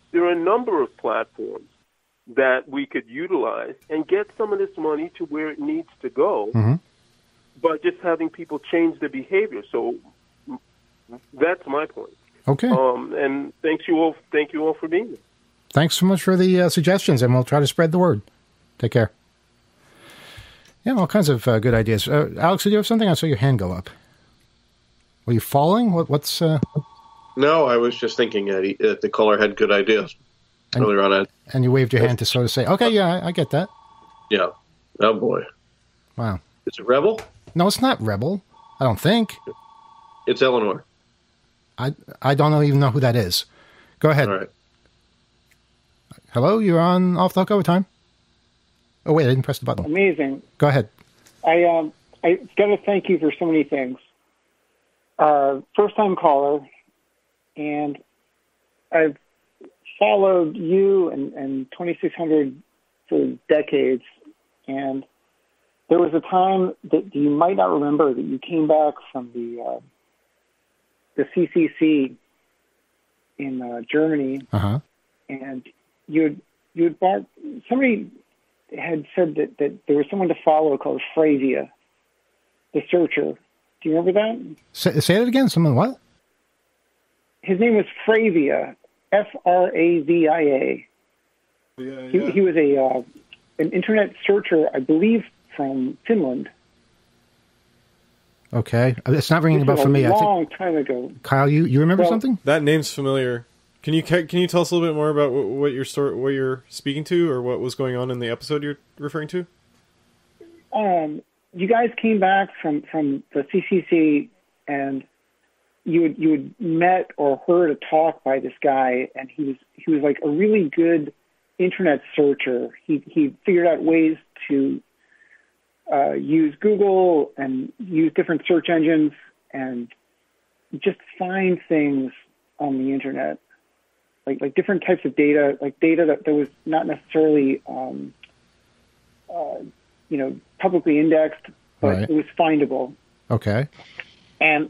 there are a number of platforms that we could utilize and get some of this money to where it needs to go, mm-hmm. by just having people change their behavior. So that's my point. Okay. Um, and thanks you all. Thank you all for being there. Thanks so much for the uh, suggestions, and we'll try to spread the word. Take care. Yeah, all kinds of uh, good ideas. Uh, Alex, did you have something? I saw your hand go up. Were you falling? What, what's... Uh... No, I was just thinking that, he, that the caller had good ideas and, earlier on. Ed. And you waved your hand to sort of say, okay, yeah, I, I get that. Yeah. Oh, boy. Wow. It's a Rebel? No, it's not Rebel. I don't think. It's Eleanor. I I don't know, even know who that is. Go ahead. All right. Hello, you're on Off the Hook Overtime. Oh, wait, I didn't press the button. Amazing. Go ahead. I um I got to thank you for so many things. Uh, first time caller, and I've followed you and, and twenty-six hundred for decades, and there was a time that you might not remember that you came back from the uh, the C C C in uh, Germany, uh-huh. and you had, you had bought, somebody had said that, that there was someone to follow called Fravia, the searcher. Do you remember that? Say, say that again. Someone what? His name was Fravia, F R A V I A. Yeah, yeah. He, he was a uh, an internet searcher, I believe, from Finland. Okay, it's not ringing a This bell for me. A long I think, time ago. Kyle, you, you remember well, something? That name's familiar. Can you can you tell us a little bit more about what, what you're story, what you're speaking to, or what was going on in the episode you're referring to? Um, you guys came back from, from the C C C, and you had, you had met or heard a talk by this guy, and he was he was like a really good internet searcher. He he figured out ways to uh, use Google and use different search engines and just find things on the internet, like like different types of data, like data that, that was not necessarily um, uh, you know publicly indexed, but right. It was findable. Okay. And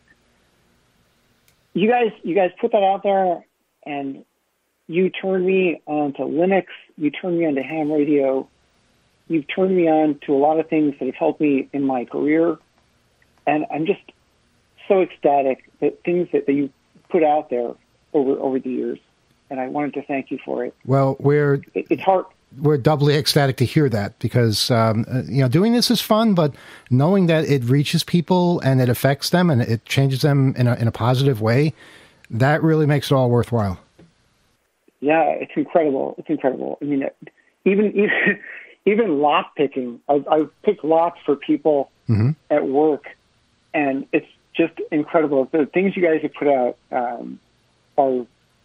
you guys, you guys put that out there, and you turned me on to Linux. You turned me on to ham radio. You've turned me on to a lot of things that have helped me in my career. And I'm just so ecstatic that things that, that you put out there over over the years. And I wanted to thank you for it. Well, we're it, it's hard. We're doubly ecstatic to hear that because, um, you know, doing this is fun, but knowing that it reaches people and it affects them and it changes them in a, in a positive way, that really makes it all worthwhile. Yeah, it's incredible. It's incredible. I mean, even even, even lock picking. I've, I've picked locks for people mm-hmm. at work, and it's just incredible. The things you guys have put out um, are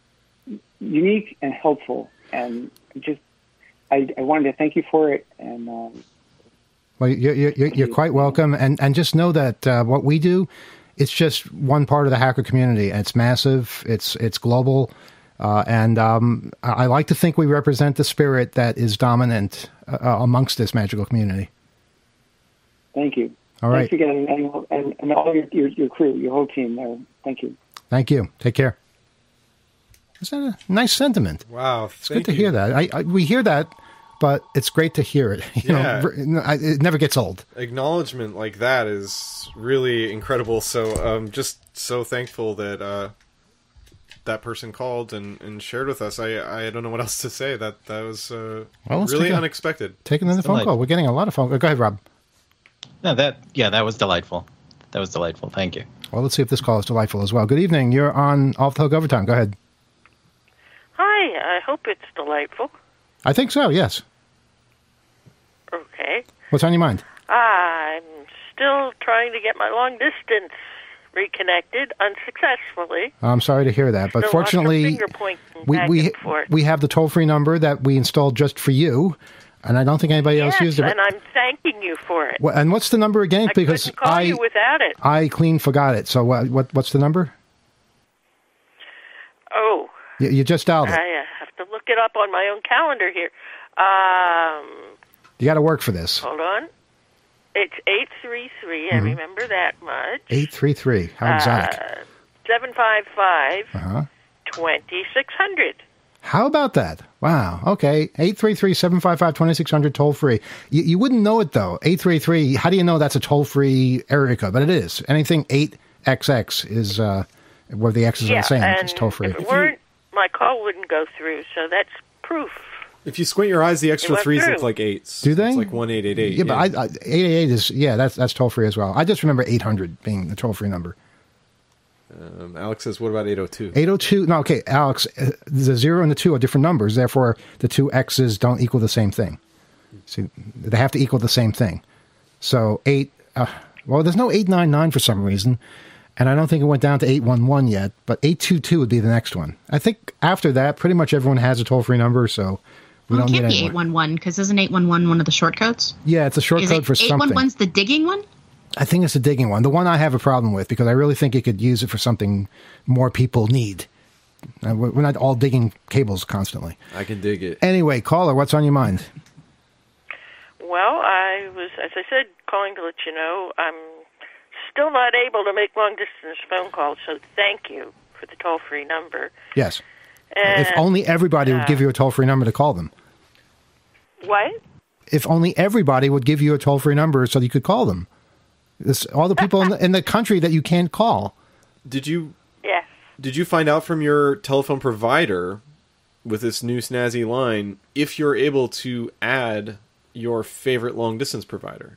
unique and helpful, and just I, I wanted to thank you for it. And um, well, you're, you're, you're quite welcome, and and just know that uh, what we do, it's just one part of the hacker community. It's massive. It's it's global. Uh, and um, I like to think we represent the spirit that is dominant uh, amongst this magical community. Thank you. All right. Thanks again, and, and, and all your, your, your crew, your whole team there. Thank you. Thank you. Take care. Is that a nice sentiment? Wow. It's good to you. hear that. I, I, we hear that, but it's great to hear it. You yeah. know, it never gets old. Acknowledgement like that is really incredible. So I'm um, just so thankful that... Uh, that person called and, and shared with us. I I don't know what else to say. That that was uh, well, really take a, unexpected. Take another phone call. We're getting a lot of phone calls. Go ahead, Rob. No, that yeah, that was delightful. That was delightful. Thank you. Well, let's see if this call is delightful as well. Good evening. You're on Off the Hook Overtime. Go ahead. Hi. I hope it's delightful. I think so. Yes. Okay. What's on your mind? I'm still trying to get my long distance reconnected unsuccessfully. I'm sorry to hear that, but Still fortunately, we we we have the toll free number that we installed just for you, and I don't think anybody yes, else used it. And I'm thanking you for it. Well, and what's the number again? I because couldn't call I you without it. I clean forgot it. So what what what's the number? Oh, you, you just dialed it. I have to look it up on my own calendar here. Um, you got to work for this. Hold on. It's eight three three, I mm-hmm. remember that much. eight three three, how exotic. Uh, seven five five, uh-huh. twenty-six hundred. How about that? Wow. Okay. eight three three, seven five five, two six zero zero toll free. You, you wouldn't know it though. eight three three, how do you know that's a toll free area code? But it is. Anything eight X X is uh, where the X's yeah, are the same. And it's toll free. If it weren't, my call wouldn't go through, so that's proof. If you squint your eyes, the extra threes through. look like eights. Do they? It's like one eight eight eight. Yeah, but I, I, eight eight eight is, yeah, that's that's toll free as well. I just remember eight hundred being the toll free number. Um, Alex says, what about eight oh two? eight oh two, no, okay, Alex, uh, the zero and the two are different numbers, therefore the two X's don't equal the same thing. See, they have to equal the same thing. So eight, uh, well, there's no eight nine nine for some reason, and I don't think it went down to eight one one yet, but eight two two would be the next one. I think after that, pretty much everyone has a toll free number, so we well, don't it can't need be any eight one one, because isn't eight one one one of the short codes? Yeah, it's a short Is code it, for something. eight one one's the digging one? I think it's the digging one. The one I have a problem with, because I really think you could use it for something more people need. Uh, We're we're not all digging cables constantly. I can dig it. Anyway, caller, what's on your mind? Well, I was, as I said, calling to let you know I'm still not able to make long-distance phone calls, so thank you for the toll-free number. Yes. And, if only everybody uh, would give you a toll-free number to call them. What? If only everybody would give you a toll-free number so you could call them. This, all the people in, the, in the country that you can't call. Did you? Yes. Did you find out from your telephone provider with this new snazzy line if you're able to add your favorite long-distance provider?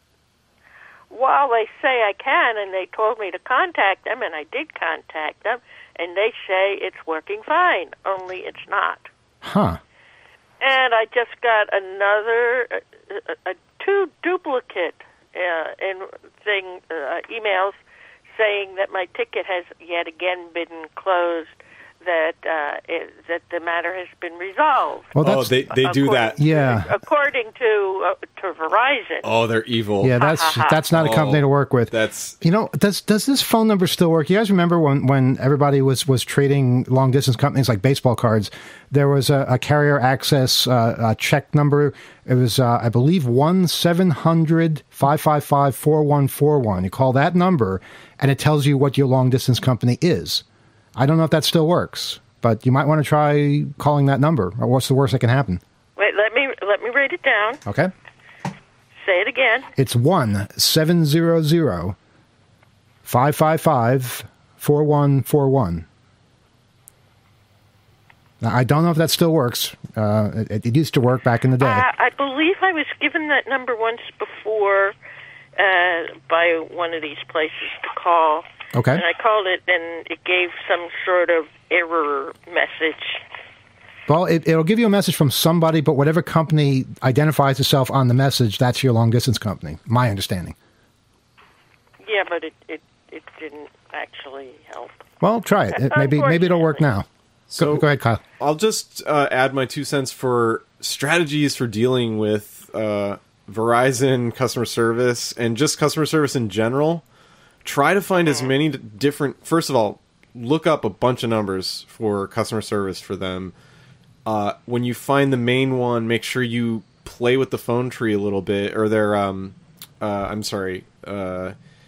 Well, they say I can, and they told me to contact them, and I did contact them, and they say it's working fine, only it's not. Huh. And I just got another, uh, uh, uh, two duplicate uh, in thing uh, emails saying that my ticket has yet again been closed, that uh, it, that the matter has been resolved. Well, that's, oh, they they do that. Yeah. According to uh, to Verizon. Oh, they're evil. Yeah, that's that's not a company oh, to work with. That's you know, does does this phone number still work? You guys remember when, when everybody was, was trading long distance companies like baseball cards? There was a, a carrier access uh, a check number. It was uh, I believe one seven hundred, five five five, four one four one. You call that number, and it tells you what your long distance company is. I don't know if that still works, but you might want to try calling that number. Or what's the worst that can happen? Wait, let me let me write it down. Okay. Say it again. It's one seven zero zero five five five four one four one. Now, I don't know if that still works. Uh, it, it used to work back in the day. Uh, I believe I was given that number once before uh, by one of these places to call. Okay. And I called it, and it gave some sort of error message. Well, it, it'll give you a message from somebody, but whatever company identifies itself on the message, that's your long-distance company, my understanding. Yeah, but it, it, it didn't actually help. Well, try it. it maybe maybe it'll work now. So go, go ahead, Kyle. I'll just uh, add my two cents for strategies for dealing with uh, Verizon customer service and just customer service in general. Try to find as many different... First of all, look up a bunch of numbers for customer service for them. Uh, when you find the main one, make sure you play with the phone tree a little bit, or their... Um, uh, I'm sorry. Uh,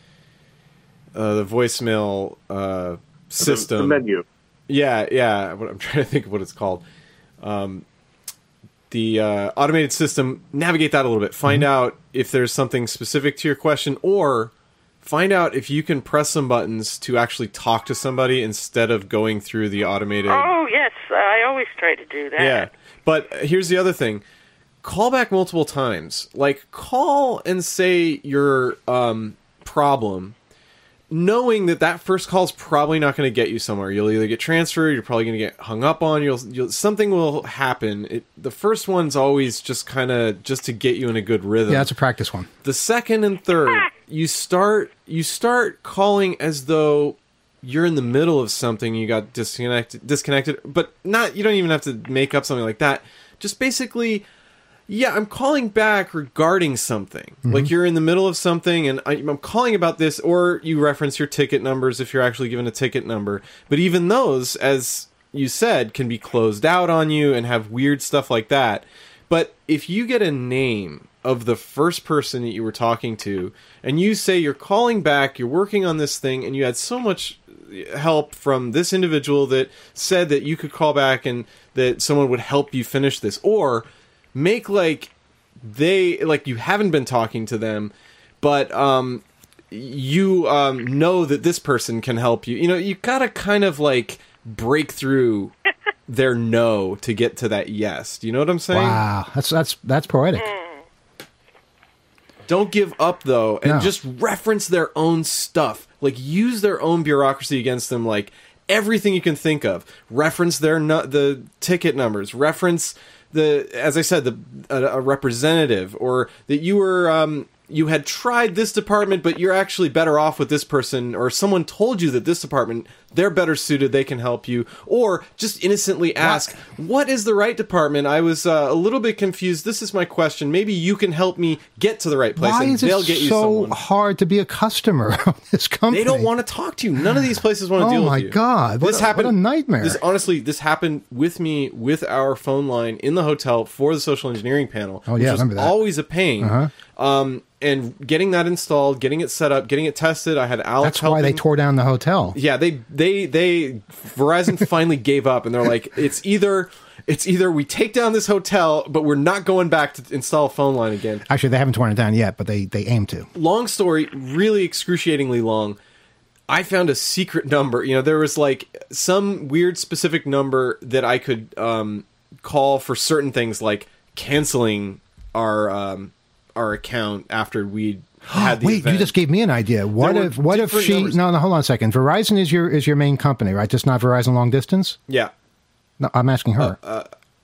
uh, the voicemail uh, system. The, the menu. Yeah, yeah. I'm trying to think of what it's called. Um, the uh, automated system, navigate that a little bit. Find mm-hmm. out if there's something specific to your question, or... Find out if you can press some buttons to actually talk to somebody instead of going through the automated... Oh, yes. I always try to do that. Yeah. But here's the other thing. Call back multiple times. Like, call and say your um, problem, knowing that that first call is probably not going to get you somewhere. You'll either get transferred, you're probably going to get hung up on, you'll, you'll something will happen. It, the first one's always just kind of just to get you in a good rhythm. Yeah, it's a practice one. The second and third... You start you start calling as though you're in the middle of something, you got disconnected disconnected, but not you don't even have to make up something like that. Just basically, yeah, I'm calling back regarding something. Mm-hmm. Like you're in the middle of something and I, I'm calling about this, or you reference your ticket numbers if you're actually given a ticket number. But even those, as you said, can be closed out on you and have weird stuff like that. But if you get a name of the first person that you were talking to, and you say you're calling back, you're working on this thing, and you had so much help from this individual that said that you could call back and that someone would help you finish this, or make like they like you haven't been talking to them, but um, you um, know that this person can help you. You know, you gotta kind of like break through their no to get to that yes. Do you know what I'm saying? Wow, that's that's that's poetic. Don't give up, though, and No. just reference their own stuff. Like, use their own bureaucracy against them, like, everything you can think of. Reference their nu- the ticket numbers. Reference, the as I said, the a, a representative. Or that you were... Um, you had tried this department, but you're actually better off with this person, or someone told you that this department, they're better suited, they can help you, or just innocently ask, what, what is the right department? I was uh, a little bit confused. This is my question. Maybe you can help me get to the right place, Why and is they'll it get you so someone. hard to be a customer of this company? They don't want to talk to you. None of these places want to Oh deal my with you. God, what this a- happened. what a nightmare. This honestly, this happened with me with our phone line in the hotel for the social engineering panel. Oh, which yeah, I was remember that. always a pain. Uh-huh. Um, and getting that installed, getting it set up, getting it tested. I had Alex. That's why they helping. tore down the hotel. Yeah, they they they Verizon finally gave up, and they're like, it's either it's either we take down this hotel, but we're not going back to install a phone line again. Actually, they haven't torn it down yet, but they, they aim to. Long story, really excruciatingly long. I found a secret number. You know, there was like some weird specific number that I could um, call for certain things, like canceling our um, our account after we had the Wait, event. you just gave me an idea. What There were if what if different she? numbers. No, no, hold on a second. Verizon is your is your main company, right? Just not Verizon Long Distance. Yeah. No, I'm asking her. Uh, uh,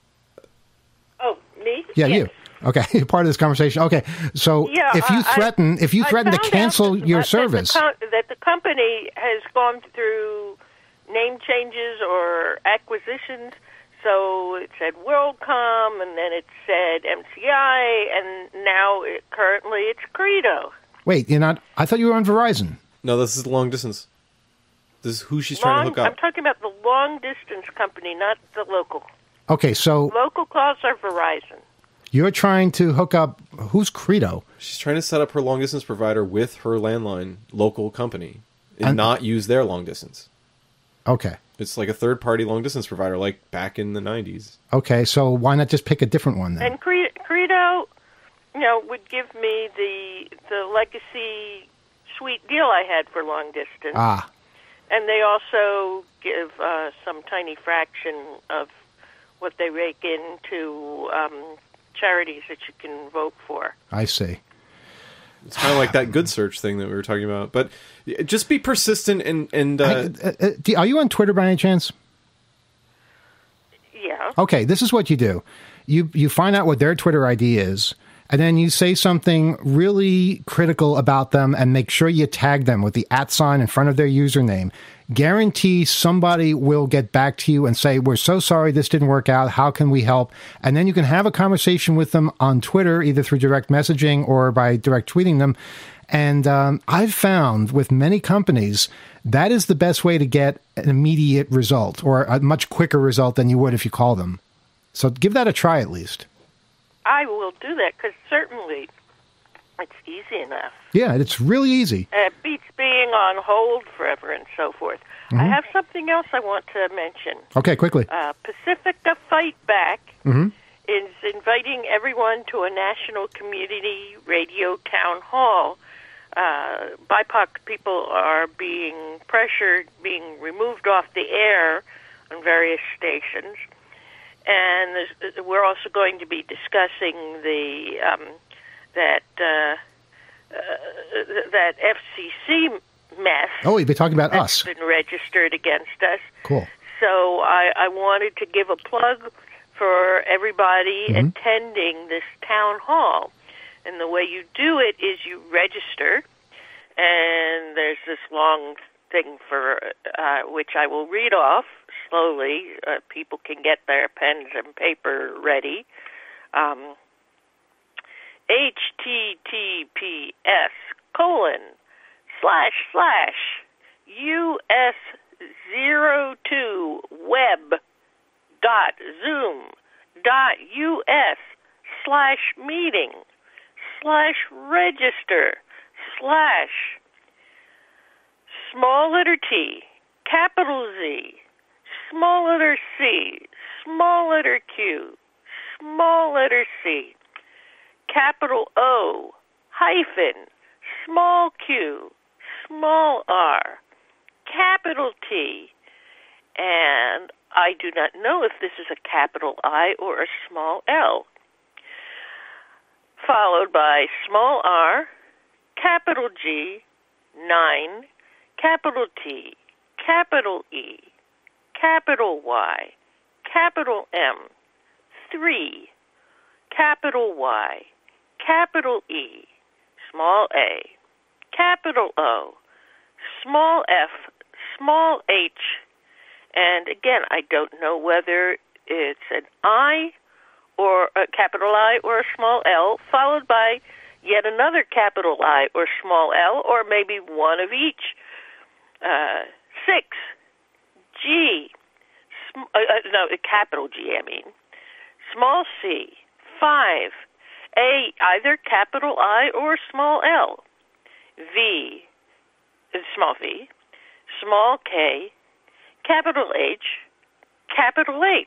Oh, me? yeah, Yes. you. Okay, you're part of this conversation. Okay, so Yeah, if you I- threaten if you I threaten to found out cancel that- your that service, The com- that the company has gone through name changes or acquisitions. So it said WorldCom, and then it said M C I, and now it, currently it's Credo. wait, you're not. I thought you were on Verizon. no, this is long distance. This is who she's Long, trying to hook I'm up. talking about the long distance company, not the local. Okay, so Local calls are Verizon. you're trying to hook up. Who's Credo? She's trying to set up her long distance provider with her landline local company and, And- not use their long distance. Okay, It's like a third party long distance provider, like back in the nineties. okay. So why not just pick a different one then? And Cre- Credo, you know, would give me the the legacy sweet deal I had for long distance. Ah, And they also give uh, some tiny fraction of what they rake into um, charities that you can vote for. I see. It's kind of like that good search thing that we were talking about. But just be persistent and and uh, I- uh, uh, do- are you on Twitter by any chance? Yeah. Okay, this is what you do. You you find out what their Twitter I D is, and then you say something really critical about them and make sure you tag them with the at sign in front of their username. Guarantee somebody will get back to you and say, we're so sorry this didn't work out. How can we help? And then you can have a conversation with them on Twitter, either through direct messaging or by direct tweeting them. And um, I've found with many companies, that is the best way to get an immediate result or a much quicker result than you would if you call them. So give that a try at least. I will do that because certainly it's easy enough. Yeah, it's really easy. Uh, it beats being on hold forever and so forth. Mm-hmm. I have something else I want to mention. Okay, quickly. Uh, Pacifica Fight Back Mm-hmm. is inviting everyone to a national community radio town hall. Uh, B I P O C people are being pressured, being removed off the air on various stations. And there's- we're also going to be discussing the um, that uh, uh, that F C C mess. Oh, you've been talking about that's us. been registered against us. Cool. So I, I wanted to give a plug for everybody Mm-hmm. attending this town hall. And the way you do it is you register, and there's this long thing for uh, which I will read off slowly. Uh, people can get their pens and paper ready. Um, H T T P S colon slash slash U S zero two web dot zoom dot us slash meeting slash register slash small letter T small letter C, small letter Q, small letter C, capital O, hyphen, small q, small r, capital T, and I do not know if this is a capital I or a small L, followed by small r, capital G, nine, capital T, capital E, capital Y, capital M, three, capital Y, capital E, small a, capital O, small f, small h, and again, I don't know whether it's an I or a capital I or a small L, followed by yet another capital I or small L, or maybe one of each. Uh, six, G, sm- uh, uh, no, a capital G, I mean, small c, five, A, either capital I or small L, V, uh, small v, small k, capital H, capital H.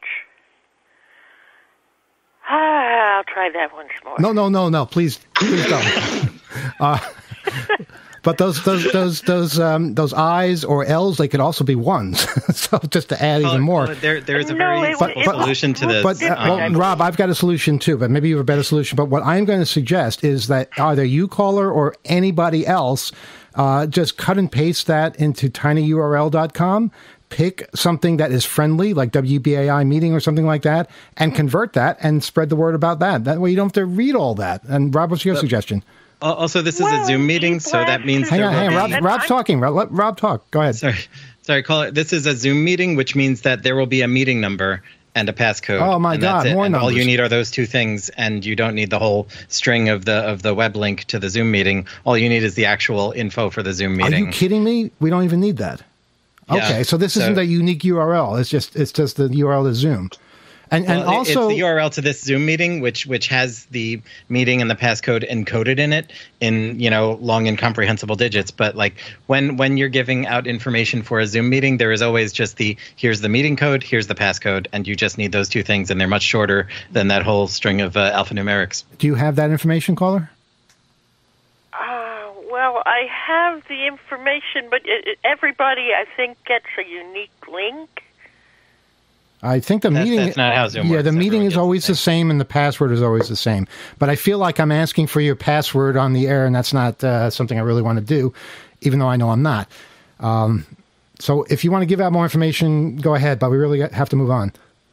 Ah, I'll try that once more. No, no, no, no, please, please don't. uh, But those those those those um, those I's or L's, they could also be ones. So just to add well, even more, well, there there's a no, very it, simple it, solution to this. But uh, well, Rob, I've got a solution too. But maybe you have a better solution. But what I'm going to suggest is that either you, caller, or anybody else, uh, just cut and paste that into tiny U R L dot com. Pick something that is friendly, like W B A I meeting or something like that, and convert that and spread the word about that. That way, you don't have to read all that. And Rob, what's your but, suggestion? Also, this is well, a Zoom meeting, so that means... Hang on, hang on. Rob, Rob's talking. Rob, let Rob talk. Go ahead. Sorry, sorry. Call it. This is a Zoom meeting, which means that there will be a meeting number and a passcode. Oh, my and God, that's it. more and numbers. All you need are those two things, and you don't need the whole string of the of the web link to the Zoom meeting. All you need is the actual info for the Zoom meeting. Are you kidding me? We don't even need that. Okay, yeah, so this so, isn't a unique U R L. It's just it's just the U R L to Zoom. And, well, and also it's the U R L to this Zoom meeting, which which has the meeting and the passcode encoded in it in, you know, long incomprehensible digits. But like when when you're giving out information for a Zoom meeting, there is always just the here's the meeting code, here's the passcode, and you just need those two things, and they're much shorter than that whole string of uh, alphanumerics. Do you have that information, caller? Uh, well, I have the information, but it, everybody, I think, gets a unique link. I think the that's, meeting. That's not how Zoom yeah, works. the meeting Everyone is always the same, and the password is always the same. But I feel like I'm asking for your password on the air, and that's not uh, something I really want to do, even though I know I'm not. Um, so if you want to give out more information, go ahead. But we really have to move on.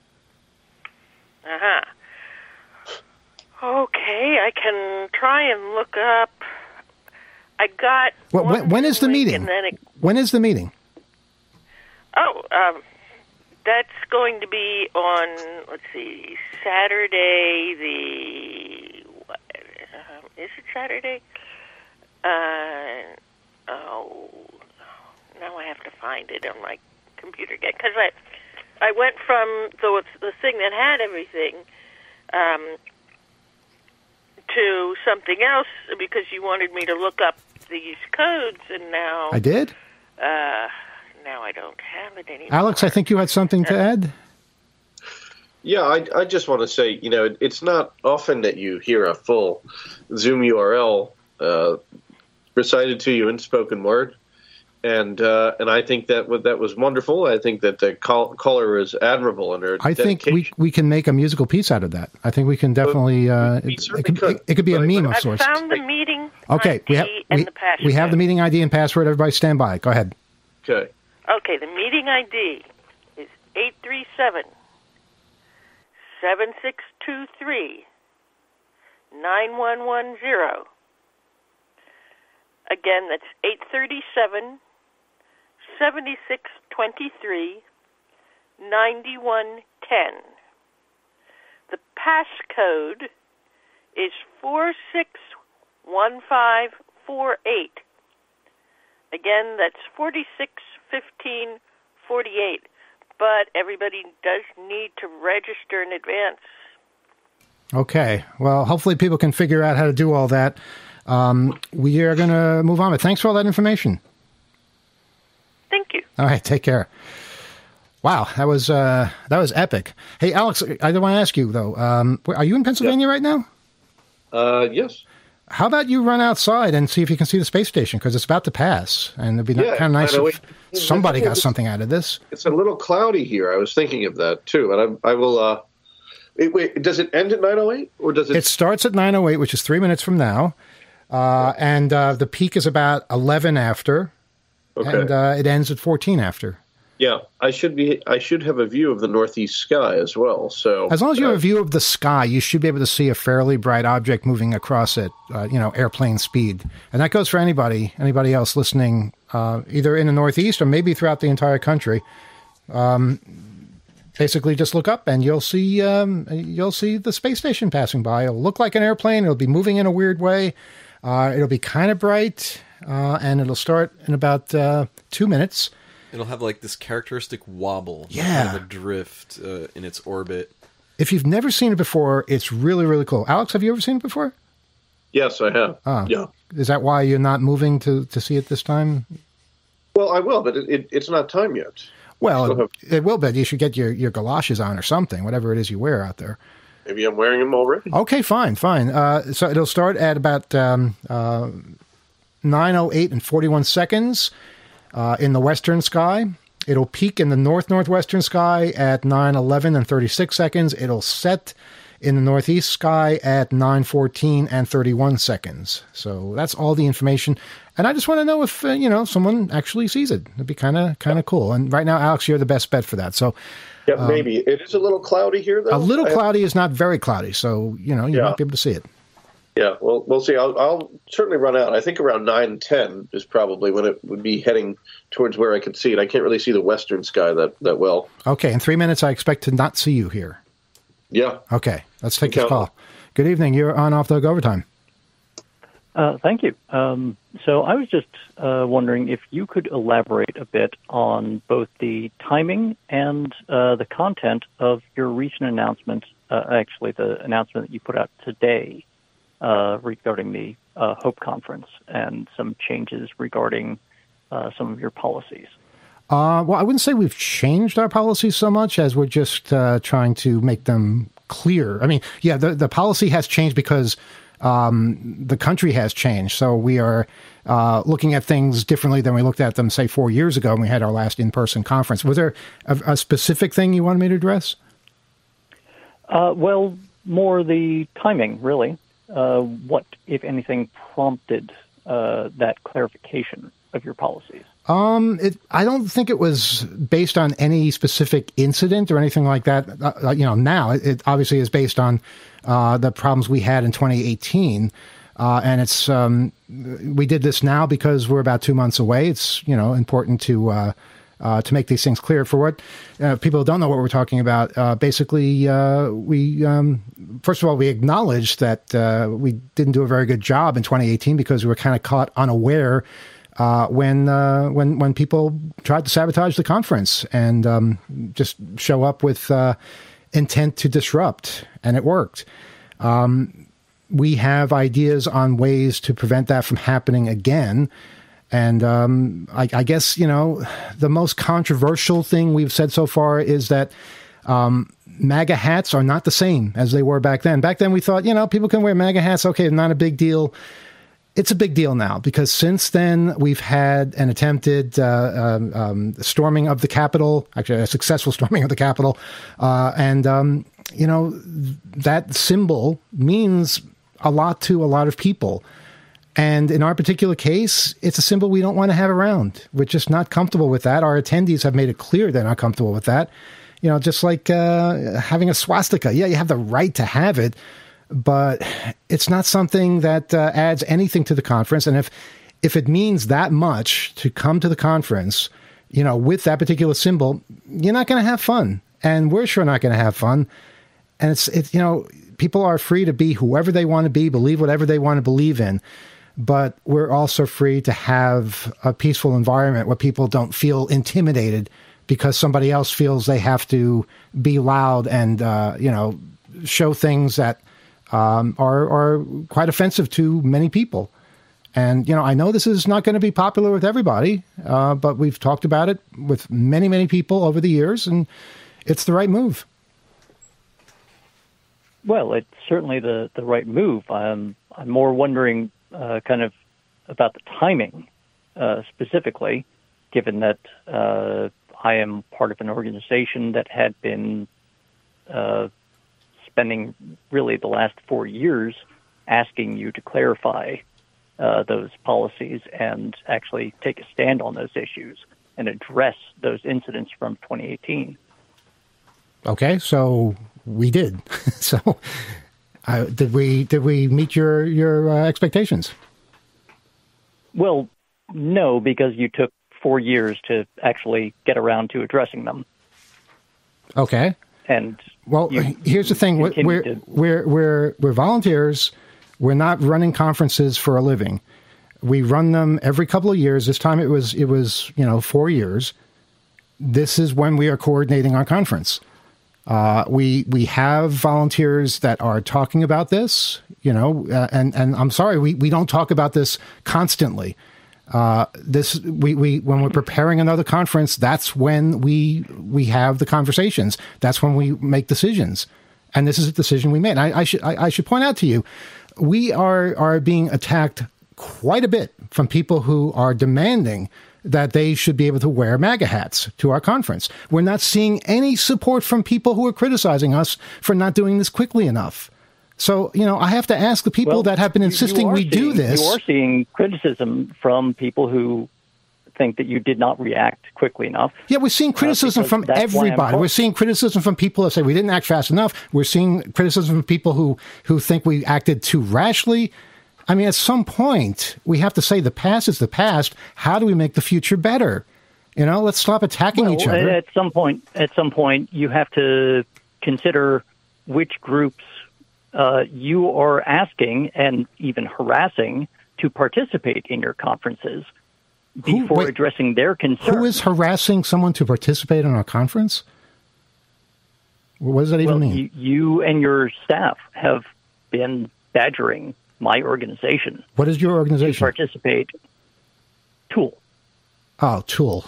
Uh huh. Okay, I can try and look up. I got. Well, when, when is the meeting? It, when is the meeting? Oh, um. That's going to be on, let's see, Saturday, the, what, uh, is it Saturday? Uh, oh, now I have to find it on my computer again, because I, I went from the, the thing that had everything um, to something else because you wanted me to look up these codes, and now... I did? Uh... Now I don't have it anymore. Alex, I think you had something to add? Yeah, I, I just want to say, you know, it's not often that you hear a full Zoom U R L uh, recited to you in spoken word. And uh, and I think that that was wonderful. I think that the call, caller is admirable in her I dedication. think we we can make a musical piece out of that. I think we can definitely. Uh, we it, it, could, could. it, it could be a meme of I've sorts. found the meeting okay, I D we have and we, the password. we have the meeting I D and password. Everybody stand by. Go ahead. Okay. Okay, the meeting I D is eight three seven, seven six two three, nine one one zero. Again, that's eight three seven, seven six two three, nine one one zero. The passcode is four six one five four eight. Again, that's forty-six fifteen forty-eight. But everybody does need to register in advance. Okay. Well, hopefully people can figure out how to do all that. Um, we are going to move on. But thanks for all that information. Thank you. All right. Take care. Wow, that was uh, that was epic. Hey, Alex, I don't want to ask you though. Um, are you in Pennsylvania yep. right now? Uh, yes. How about you run outside and see if you can see the space station, because it's about to pass, and it'd be yeah, kind of nice if somebody got something out of this. It's a little cloudy here. I was thinking of that too, and I, I will. Uh, wait, wait, does it end at nine oh eight, or does it? It starts at nine oh eight, which is three minutes from now, uh, and uh, the peak is about eleven after, okay. and uh, it ends at fourteen after. Yeah, I should be. I should have a view of the northeast sky as well. So as long as you uh, have a view of the sky, you should be able to see a fairly bright object moving across it. Uh, you know, airplane speed, and that goes for anybody, anybody else listening, uh, either in the Northeast or maybe throughout the entire country. Um, basically, just look up and you'll see um, you'll see the space station passing by. It'll look like an airplane. It'll be moving in a weird way. Uh, it'll be kind of bright, uh, and it'll start in about uh, two minutes. It'll have like this characteristic wobble, yeah, kind of a drift uh, in its orbit. If you've never seen it before, it's really, really cool. Alex, have you ever seen it before? Yes, I have. Oh. Yeah. Is that why you're not moving to, to see it this time? Well, I will, but it, it, it's not time yet. Well, have... it will, but you should get your, your galoshes on or something, whatever it is you wear out there. Maybe I'm wearing them already. Okay, fine, fine. Uh, so it'll start at about um, uh, nine oh eight and forty-one seconds. Uh, in the western sky. It'll peak in the north-northwestern sky at nine eleven and thirty-six seconds. It'll set in the northeast sky at nine fourteen and thirty-one seconds. So that's all the information. And I just want to know if, uh, you know, someone actually sees it. It'd be kind of kind of cool. And right now, Alex, you're the best bet for that. So yeah, um, maybe. It is a little cloudy here, though. A little I cloudy have... is not very cloudy. So, you know, you yeah. might be able to see it. Yeah, well, we'll see. I'll, I'll certainly run out. I think around nine ten is probably when it would be heading towards where I could see it. I can't really see the western sky that, that well. Okay, in three minutes, I expect to not see you here. Yeah. Okay, let's take this call. Good evening. You're on Off the Hook Overtime. Uh, thank you. Um, so I was just uh, wondering if you could elaborate a bit on both the timing and uh, the content of your recent announcement, uh, actually the announcement that you put out today uh, regarding the uh, HOPE conference and some changes regarding uh, some of your policies. Uh, well, I wouldn't say we've changed our policies so much as we're just uh, trying to make them clear. I mean, yeah, the, the policy has changed because um, the country has changed. So we are uh, looking at things differently than we looked at them, say, four years ago when we had our last in-person conference. Was there a, a specific thing you wanted me to address? Uh, well, more the timing, really. Uh, what, if anything, prompted uh, that clarification of your policies? Um, it, I don't think it was based on any specific incident or anything like that. Uh, you know, now it, it obviously is based on uh, the problems we had in twenty eighteen. Uh, and it's, um, we did this now because we're about two months away. It's, you know, important to, uh, uh, to make these things clear. For what uh, people who don't know what we're talking about, uh, basically, uh, we, um, first of all, we acknowledged that uh, we didn't do a very good job in twenty eighteen because we were kind of caught unaware Uh, when uh, when when people tried to sabotage the conference and um, just show up with uh, intent to disrupt, and it worked. Um, we have ideas on ways to prevent that from happening again. And um, I, I guess, you know, the most controversial thing we've said so far is that um, MAGA hats are not the same as they were back then. Back then we thought, you know, people can wear MAGA hats. Okay, not a big deal. It's a big deal now because since then we've had an attempted uh, um, um, storming of the Capitol, actually a successful storming of the Capitol. Uh, and, um, you know, that symbol means a lot to a lot of people. And in our particular case, it's a symbol we don't want to have around. We're just not comfortable with that. Our attendees have made it clear they're not comfortable with that. You know, just like uh, having a swastika. Yeah, you have the right to have it, but it's not something that uh, adds anything to the conference. And if if it means that much to come to the conference, you know, with that particular symbol, you're not going to have fun. And we're sure not going to have fun. And it's, it's, you know, people are free to be whoever they want to be, believe whatever they want to believe in. But we're also free to have a peaceful environment where people don't feel intimidated because somebody else feels they have to be loud and, uh, you know, show things that Um, are, are quite offensive to many people. And, you know, I know this is not going to be popular with everybody, uh, but we've talked about it with many, many people over the years, and it's the right move. Well, it's certainly the, the right move. I'm, I'm more wondering uh, kind of about the timing uh, specifically, given that uh, I am part of an organization that had been uh, spending really the last four years asking you to clarify uh, those policies and actually take a stand on those issues and address those incidents from twenty eighteen. Okay, so we did. so uh, did we did we meet your, your uh, expectations? Well, no, because you took four years to actually get around to addressing them. Okay. And well, here's the thing: we're we're, we're we're we're volunteers. We're not running conferences for a living. We run them every couple of years. This time it was it was you know four years. This is when we are coordinating our conference. Uh, we we have volunteers that are talking about this. You know, uh, and and I'm sorry, we we don't talk about this constantly. Uh, this we, we when we're preparing another conference, that's when we we have the conversations. That's when we make decisions, and this is a decision we made. I, I should I, I should point out to you, we are are being attacked quite a bit from people who are demanding that they should be able to wear MAGA hats to our conference. We're not seeing any support from people who are criticizing us for not doing this quickly enough. So, you know, I have to ask the people well, that have been insisting we seeing, do this. You are seeing criticism from people who think that you did not react quickly enough. Yeah, we're seeing criticism uh, from everybody. We're seeing criticism from people that say we didn't act fast enough. We're seeing criticism from people who, who think we acted too rashly. I mean, at some point, we have to say the past is the past. How do we make the future better? You know, let's stop attacking well, each other. At some point, at some point, you have to consider which groups Uh, you are asking and even harassing to participate in your conferences before who, wait, addressing their concerns. Who is harassing someone to participate in our conference? What does that even well, mean? You, you and your staff have been badgering my organization. What is your organization? To participate. Tool. Oh, Tool.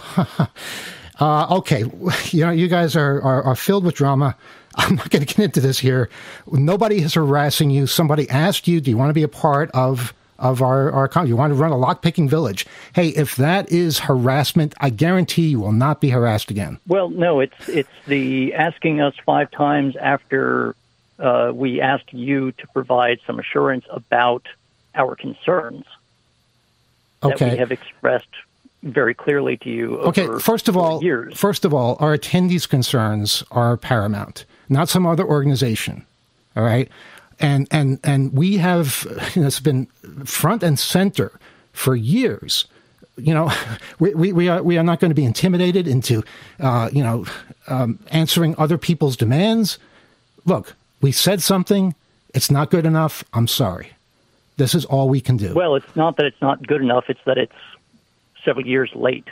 uh, okay. You know, you guys are, are, are filled with drama. I'm not going to get into this here. Nobody is harassing you. Somebody asked you, do you want to be a part of, of our, our con- you want to run a lock-picking village? Hey, if that is harassment, I guarantee you will not be harassed again. Well, no, it's it's the asking us five times after uh, we asked you to provide some assurance about our concerns okay. that we have expressed very clearly to you over okay, first of all, years. First of all, our attendees' concerns are paramount, not some other organization. All right, and and and we have, you know, it's been front and center for years. You know, we we, we are we are not going to be intimidated into, uh, you know, um, answering other people's demands. Look, we said something. It's not good enough. I'm sorry. This is all we can do. Well, it's not that it's not good enough. It's that it's several years late.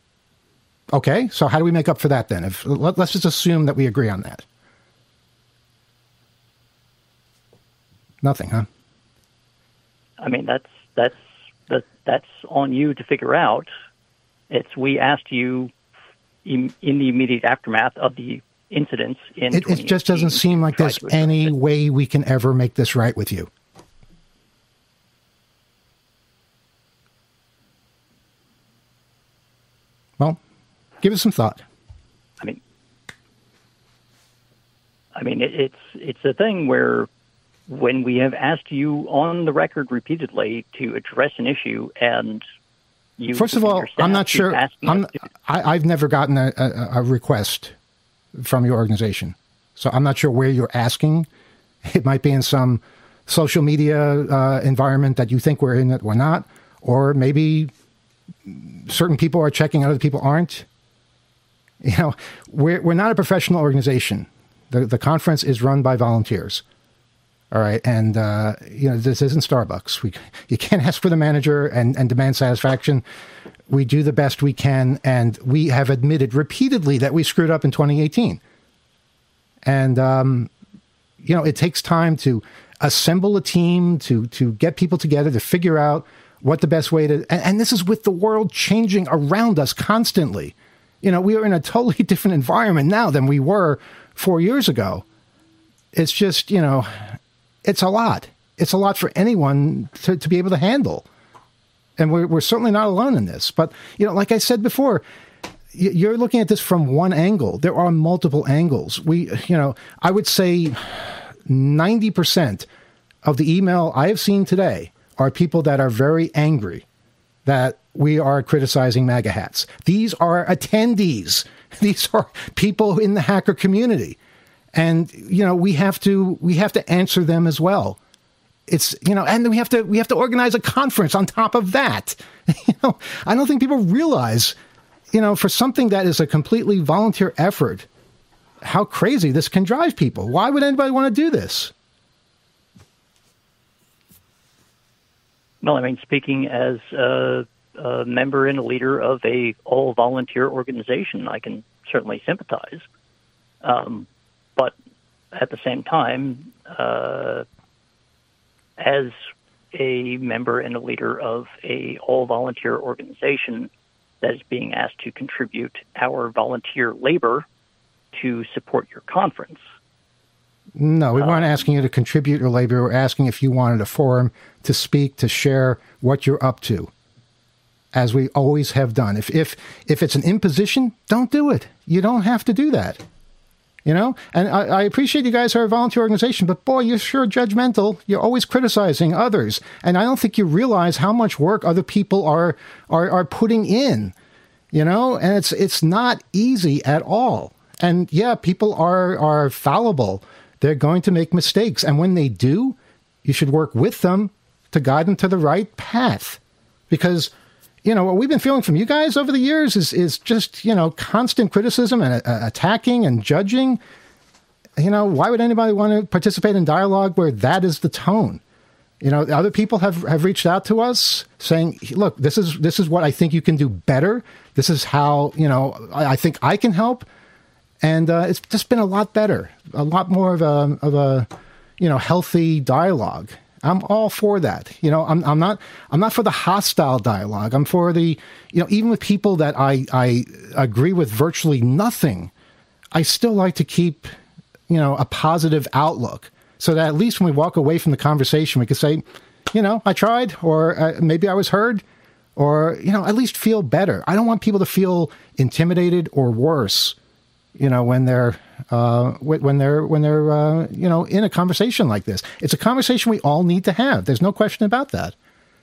Okay, so how do we make up for that then? If let, let's just assume that we agree on that. Nothing, huh? I mean, that's that's that that's on you to figure out. It's we asked you in, in the immediate aftermath of the incidents in. It, it just doesn't seem like there's any it. way we can ever make this right with you. Well, give it some thought. I mean, I mean, it, it's it's a thing where when we have asked you on the record repeatedly to address an issue, and you first of all, I'm not sure. I'm, I, I've never gotten a, a, a request from your organization, so I'm not sure where you're asking. It might be in some social media uh, environment that you think we're in that we're not, or maybe certain people are checking, other people aren't. You know, we're we're not a professional organization. The the conference is run by volunteers. All right, and uh, you know, this isn't Starbucks. We you can't ask for the manager and, and demand satisfaction. We do the best we can, and we have admitted repeatedly that we screwed up in twenty eighteen. And um, you know, it takes time to assemble a team, to to get people together, to figure out what the best way to, and, and this is with the world changing around us constantly. You know, we are in a totally different environment now than we were four years ago. It's just, you know, it's a lot. It's a lot for anyone to, to be able to handle. And we're, we're certainly not alone in this. But, you know, like I said before, you're looking at this from one angle. There are multiple angles. We, you know, I would say ninety percent of the email I have seen today are people that are very angry that we are criticizing MAGA hats. These are attendees. These are people in the hacker community. And, you know, we have to, we have to answer them as well. It's, you know, and we have to, we have to organize a conference on top of that. You know, I don't think people realize, you know, for something that is a completely volunteer effort, how crazy this can drive people. Why would anybody want to do this? Well, I mean, speaking as a, a member and a leader of a all-volunteer organization, I can certainly sympathize. Um, but at the same time, uh, as a member and a leader of a all-volunteer organization that is being asked to contribute our volunteer labor to support your conference. No, we weren't um, asking you to contribute your labor. We're asking if you wanted a forum to speak, to share what you're up to, as we always have done. If if if it's an imposition, don't do it. You don't have to do that. You know? And I, I appreciate you guys are a volunteer organization, but boy, you're sure judgmental. You're always criticizing others. And I don't think you realize how much work other people are are, are putting in. You know? And it's it's not easy at all. And yeah, people are are fallible. They're going to make mistakes. And when they do, you should work with them to guide them to the right path. Because, you know, what we've been feeling from you guys over the years is is just, you know, constant criticism and uh, attacking and judging. You know, why would anybody want to participate in dialogue where that is the tone? You know, other people have, have reached out to us saying, look, this is this is what I think you can do better. This is how, you know, I, I think I can help. And uh, it's just been a lot better, a lot more of a, of a, you know, healthy dialogue. I'm all for that. You know, I'm I'm not I'm not for the hostile dialogue. I'm for the, you know, even with people that I I agree with virtually nothing, I still like to keep, you know, a positive outlook, so that at least when we walk away from the conversation, we can say, you know, I tried, or uh, maybe I was heard, or, you know, at least feel better. I don't want people to feel intimidated or worse, you know, when they're uh, when they're when they're uh, you know, in a conversation like this. It's a conversation we all need to have. There's no question about that.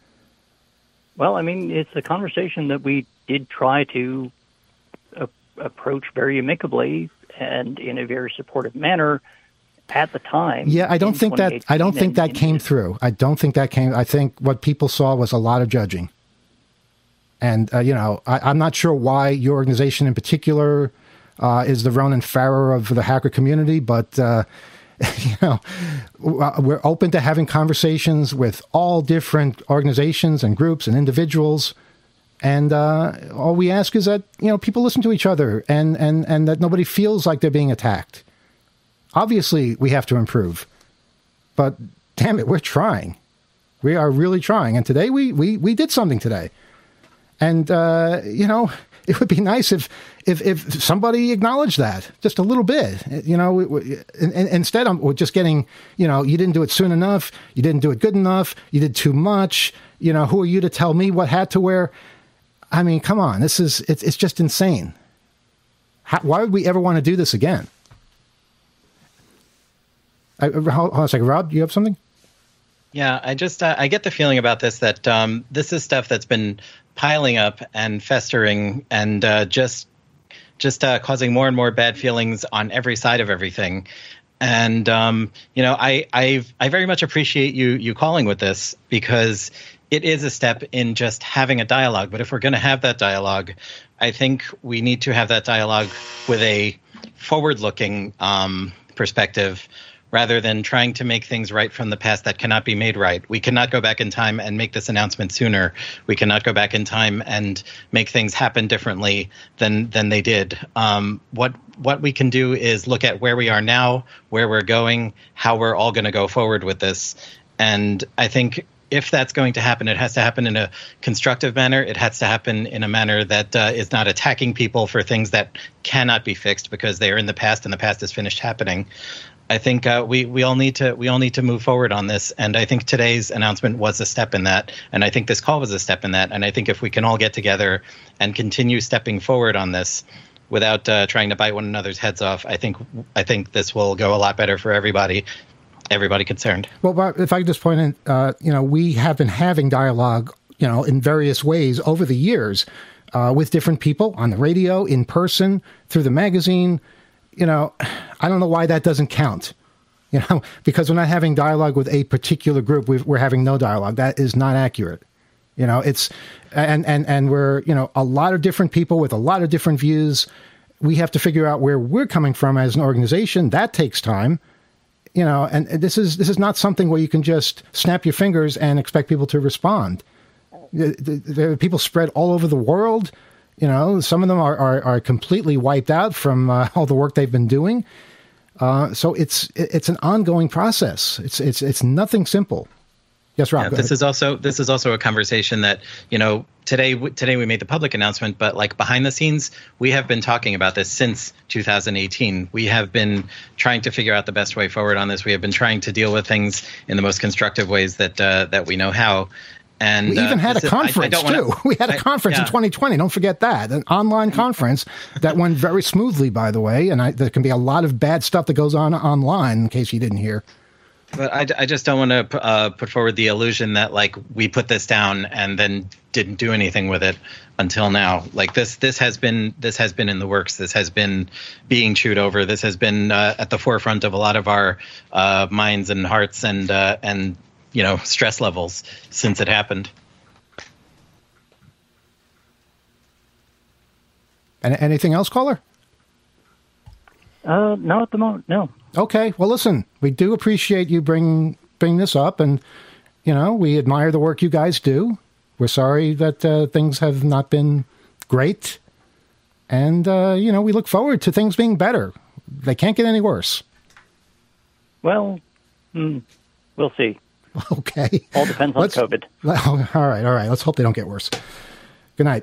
Well, I mean, it's a conversation that we did try to a- approach very amicably and in a very supportive manner at the time. Yeah, I don't think that I don't think that came through. I don't think that came. I think what people saw was a lot of judging. And uh, you know, I, I'm not sure why your organization in particular Uh, is the Ronan Farrow of the hacker community, but uh, you know, we're open to having conversations with all different organizations and groups and individuals, and uh, all we ask is that, you know, people listen to each other and and and that nobody feels like they're being attacked. Obviously, we have to improve, but damn it, we're trying. We are really trying, and today we we we did something today, and uh, you know. It would be nice if, if, if somebody acknowledged that just a little bit, you know, and, and instead I'm just getting, you know, you didn't do it soon enough. You didn't do it good enough. You did too much. You know, who are you to tell me what hat to wear? I mean, come on, this is, it's, it's just insane. How, why would we ever want to do this again? I, hold on a second. Rob, do you have something? Yeah, I just, uh, I get the feeling about this that um, this is stuff that's been piling up and festering and uh, just just uh, causing more and more bad feelings on every side of everything. And, um, you know, I I I very much appreciate you you calling with this, because it is a step in just having a dialogue. But if we're going to have that dialogue, I think we need to have that dialogue with a forward-looking um, perspective, rather than trying to make things right from the past that cannot be made right. We cannot go back in time and make this announcement sooner. We cannot go back in time and make things happen differently than than they did. Um, what what we can do is look at where we are now, where we're going, how we're all going to go forward with this. And I think if that's going to happen, it has to happen in a constructive manner. It has to happen in a manner that uh, is not attacking people for things that cannot be fixed because they are in the past and the past is finished happening. I think uh, we we all need to we all need to move forward on this, and I think today's announcement was a step in that, and I think this call was a step in that, and I think if we can all get together and continue stepping forward on this without uh, trying to bite one another's heads off, I think I think this will go a lot better for everybody. Everybody concerned. Well, Bob, if I could just point in, uh, you know, we have been having dialogue, you know, in various ways over the years uh, with different people on the radio, in person, through the magazine. You know, I don't know why that doesn't count, you know, because we're not having dialogue with a particular group. We've, we're having no dialogue. That is not accurate. You know, it's and, and, and we're, you know, a lot of different people with a lot of different views. We have to figure out where we're coming from as an organization. That takes time. You know, and this is this is not something where you can just snap your fingers and expect people to respond. There are people spread all over the world. You know, some of them are, are, are completely wiped out from uh, all the work they've been doing. Uh, so it's it's an ongoing process. It's it's it's nothing simple. Yes, Rob. Yeah, this is also this is also a conversation that, you know, today today we made the public announcement, but like behind the scenes, we have been talking about this since two thousand eighteen. We have been trying to figure out the best way forward on this. We have been trying to deal with things in the most constructive ways that uh, that we know how. And we even uh, had a is, conference I, I too. wanna, we had a I, conference yeah. in twenty twenty. Don't forget that, an online conference that went very smoothly, by the way. And I, there can be a lot of bad stuff that goes on online, in case you didn't hear. But I, I just don't want to uh, put forward the illusion that like we put this down and then didn't do anything with it until now. Like this, this has been this has been in the works. This has been being chewed over. This has been uh, at the forefront of a lot of our uh, minds and hearts and uh, and you know stress levels since it happened. And anything else, caller? Uh, no, at the moment, no. Okay. Well, listen, we do appreciate you bring bring this up, and you know we admire the work you guys do. We're sorry that uh, things have not been great, and uh, you know we look forward to things being better. They can't get any worse. Well, mm, we'll see. Okay. All depends on Let's, COVID. All right, all right. Let's hope they don't get worse. Good night.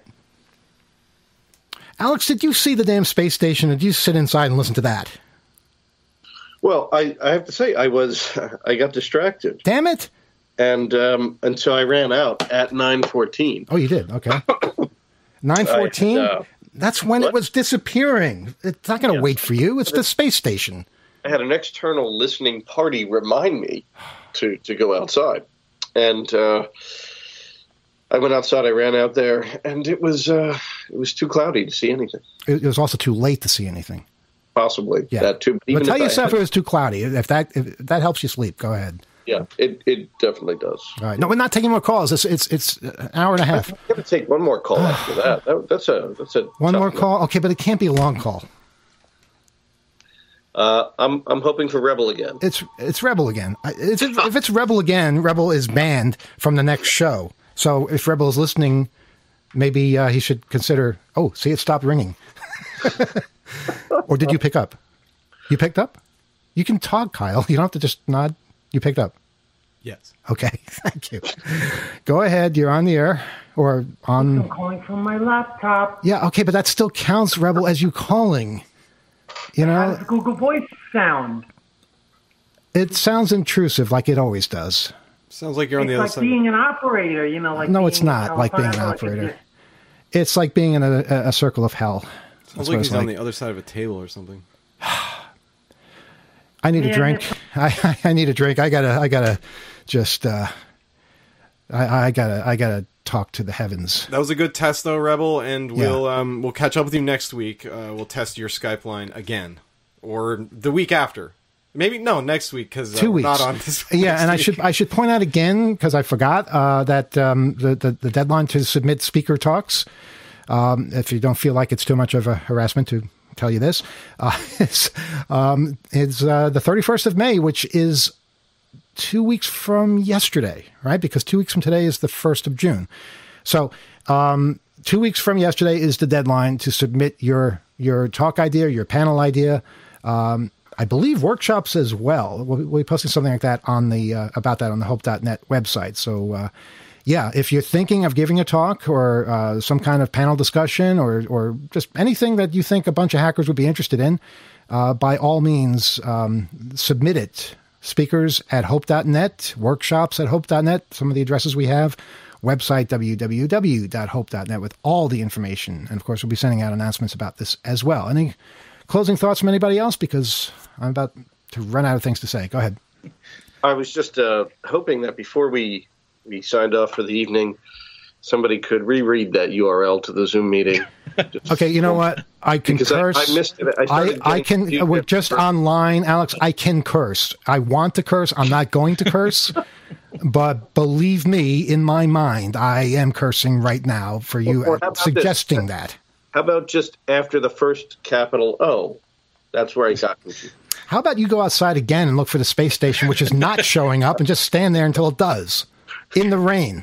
Alex, did you see the damn space station, or did you sit inside and listen to that? Well, I, I have to say, I was I got distracted. Damn it! And um, and so I ran out at nine fourteen. Oh, you did? Okay. nine fourteen? Uh, That's when what? It was disappearing. It's not going to yeah. wait for you. It's the space station. I had an external listening party remind me to, to go outside. And uh, I went outside, I ran out there, and it was uh, it was too cloudy to see anything. It was also too late to see anything. Possibly. Yeah. That too. But tell yourself it was too cloudy. If that if that helps you sleep, go ahead. Yeah, it, it definitely does. All right. No, we're not taking more calls. It's it's it's an hour and a half. I'm going to take one more call after that. that. That's a that's a one more call. Okay, but it can't be a long call. Uh, I'm I'm hoping for Rebel again. It's it's Rebel again. It's, if it's Rebel again, Rebel is banned from the next show. So if Rebel is listening, maybe uh, he should consider. Oh, see, it stopped ringing. Or did you pick up? You picked up? You can talk, Kyle. You don't have to just nod. You picked up? Yes. Okay. Thank you. Go ahead. You're on the air or on. I'm calling from my laptop. Yeah. Okay. But that still counts, Rebel, as you calling. You know? How does Google Voice sound? It sounds intrusive like it always does. Sounds like you're on it's the other like side. It's like being an operator, you know, like No, being, it's not you know, like being an operator. Like it's like being in a, a circle of hell. Sounds like he's like. on the other side of a table or something. I need yeah, a drink. I, I need a drink. I gotta. I gotta. Just. Uh, I, I gotta. I gotta talk to the heavens. That was a good test, though, Rebel. And we'll yeah. um we'll catch up with you next week. Uh, we'll test your Skype line again, or the week after. Maybe no next week because uh, two weeks. Not on this. Yeah, and week. I should I should point out again because I forgot uh, that um, the, the the deadline to submit speaker talks. Um, if you don't feel like it's too much of a harassment to tell you this, uh, it's, um, it's uh, the thirty-first of May, which is two weeks from yesterday, right? Because two weeks from today is the first of June. So um, two weeks from yesterday is the deadline to submit your your talk idea, your panel idea. Um, I believe workshops as well. We'll, we'll be posting something like that on the uh, about that on the hope dot net website. So, uh, yeah, if you're thinking of giving a talk or uh, some kind of panel discussion or or just anything that you think a bunch of hackers would be interested in, uh, by all means, um, submit it. Speakers at hope dot net, workshops at hope dot net, some of the addresses we have, website w w w dot hope dot net with all the information. And, of course, we'll be sending out announcements about this as well. Any closing thoughts from anybody else? Because I'm about to run out of things to say. Go ahead. I was just uh, hoping that before we, we signed off for the evening, somebody could reread that U R L to the Zoom meeting. Okay, you know what? I can Because curse. I, I missed it. I, I, I can, getting we're just online, Alex. I can curse. I want to curse. I'm not going to curse. But believe me, in my mind, I am cursing right now for you Or how about suggesting this? that. How about just after the first capital O? That's where I got confused. How about you go outside again and look for the space station, which is not showing up, and just stand there until it does, in the rain.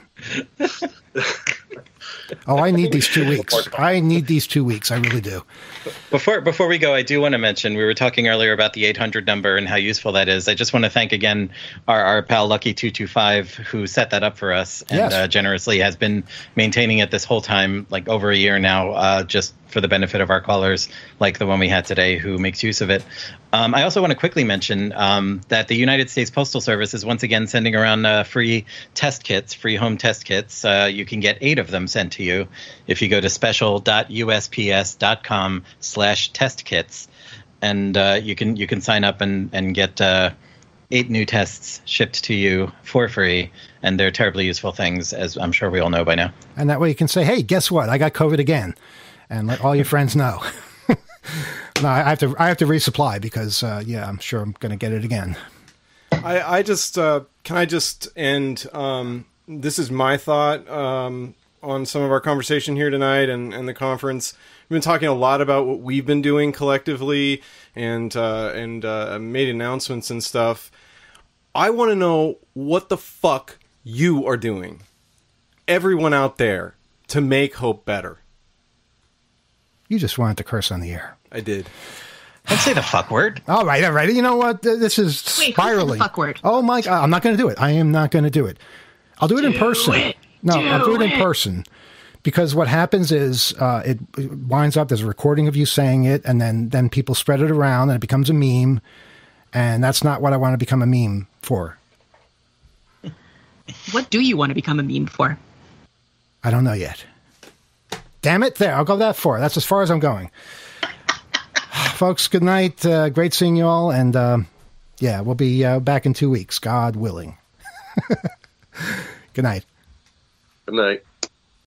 Oh, I need these two weeks. I need these two weeks. I really do. Before before we go, I do want to mention, we were talking earlier about the eight hundred number and how useful that is. I just want to thank again our, our pal Lucky two two five who set that up for us and Yes. uh, generously has been maintaining it this whole time, like over a year now, uh, just for the benefit of our callers, like the one we had today, who makes use of it. Um, I also want to quickly mention um, that the United States Postal Service is once again sending around uh, free test kits, free home test kits. Uh, you can get eight of them sent to you if you go to special dot u s p s dot com slash test kits, and uh, you can you can sign up and and get uh, eight new tests shipped to you for free, and they're terribly useful things, as I'm sure we all know by now. And that way you can say, hey, guess what? I got COVID again. And let all your friends know. No, I have to I have to resupply because, uh, yeah, I'm sure I'm going to get it again. I, I just, uh, can I just end, um, this is my thought um, on some of our conversation here tonight and, and the conference. We've been talking a lot about what we've been doing collectively and, uh, and uh, made announcements and stuff. I want to know what the fuck you are doing, everyone out there, to make hope better. You just wanted to curse on the air. I did. Don't say the fuck word. All right, all right. You know what? This is Wait, spiraling. who said the fuck word? Oh my God! I'm not going to do it. I am not going to do it. I'll do it in Do person. it. No, Do I'll do it in it. person because what happens is uh, it, it winds up. There's a recording of you saying it, and then then people spread it around, and it becomes a meme. And that's not what I want to become a meme for. What do you want to become a meme for? I don't know yet. Damn it! There, I'll go that far. That's as far as I'm going. Folks, good night. Uh, great seeing you all. And, uh, yeah, we'll be uh, back in two weeks, God willing. Good night. Good night.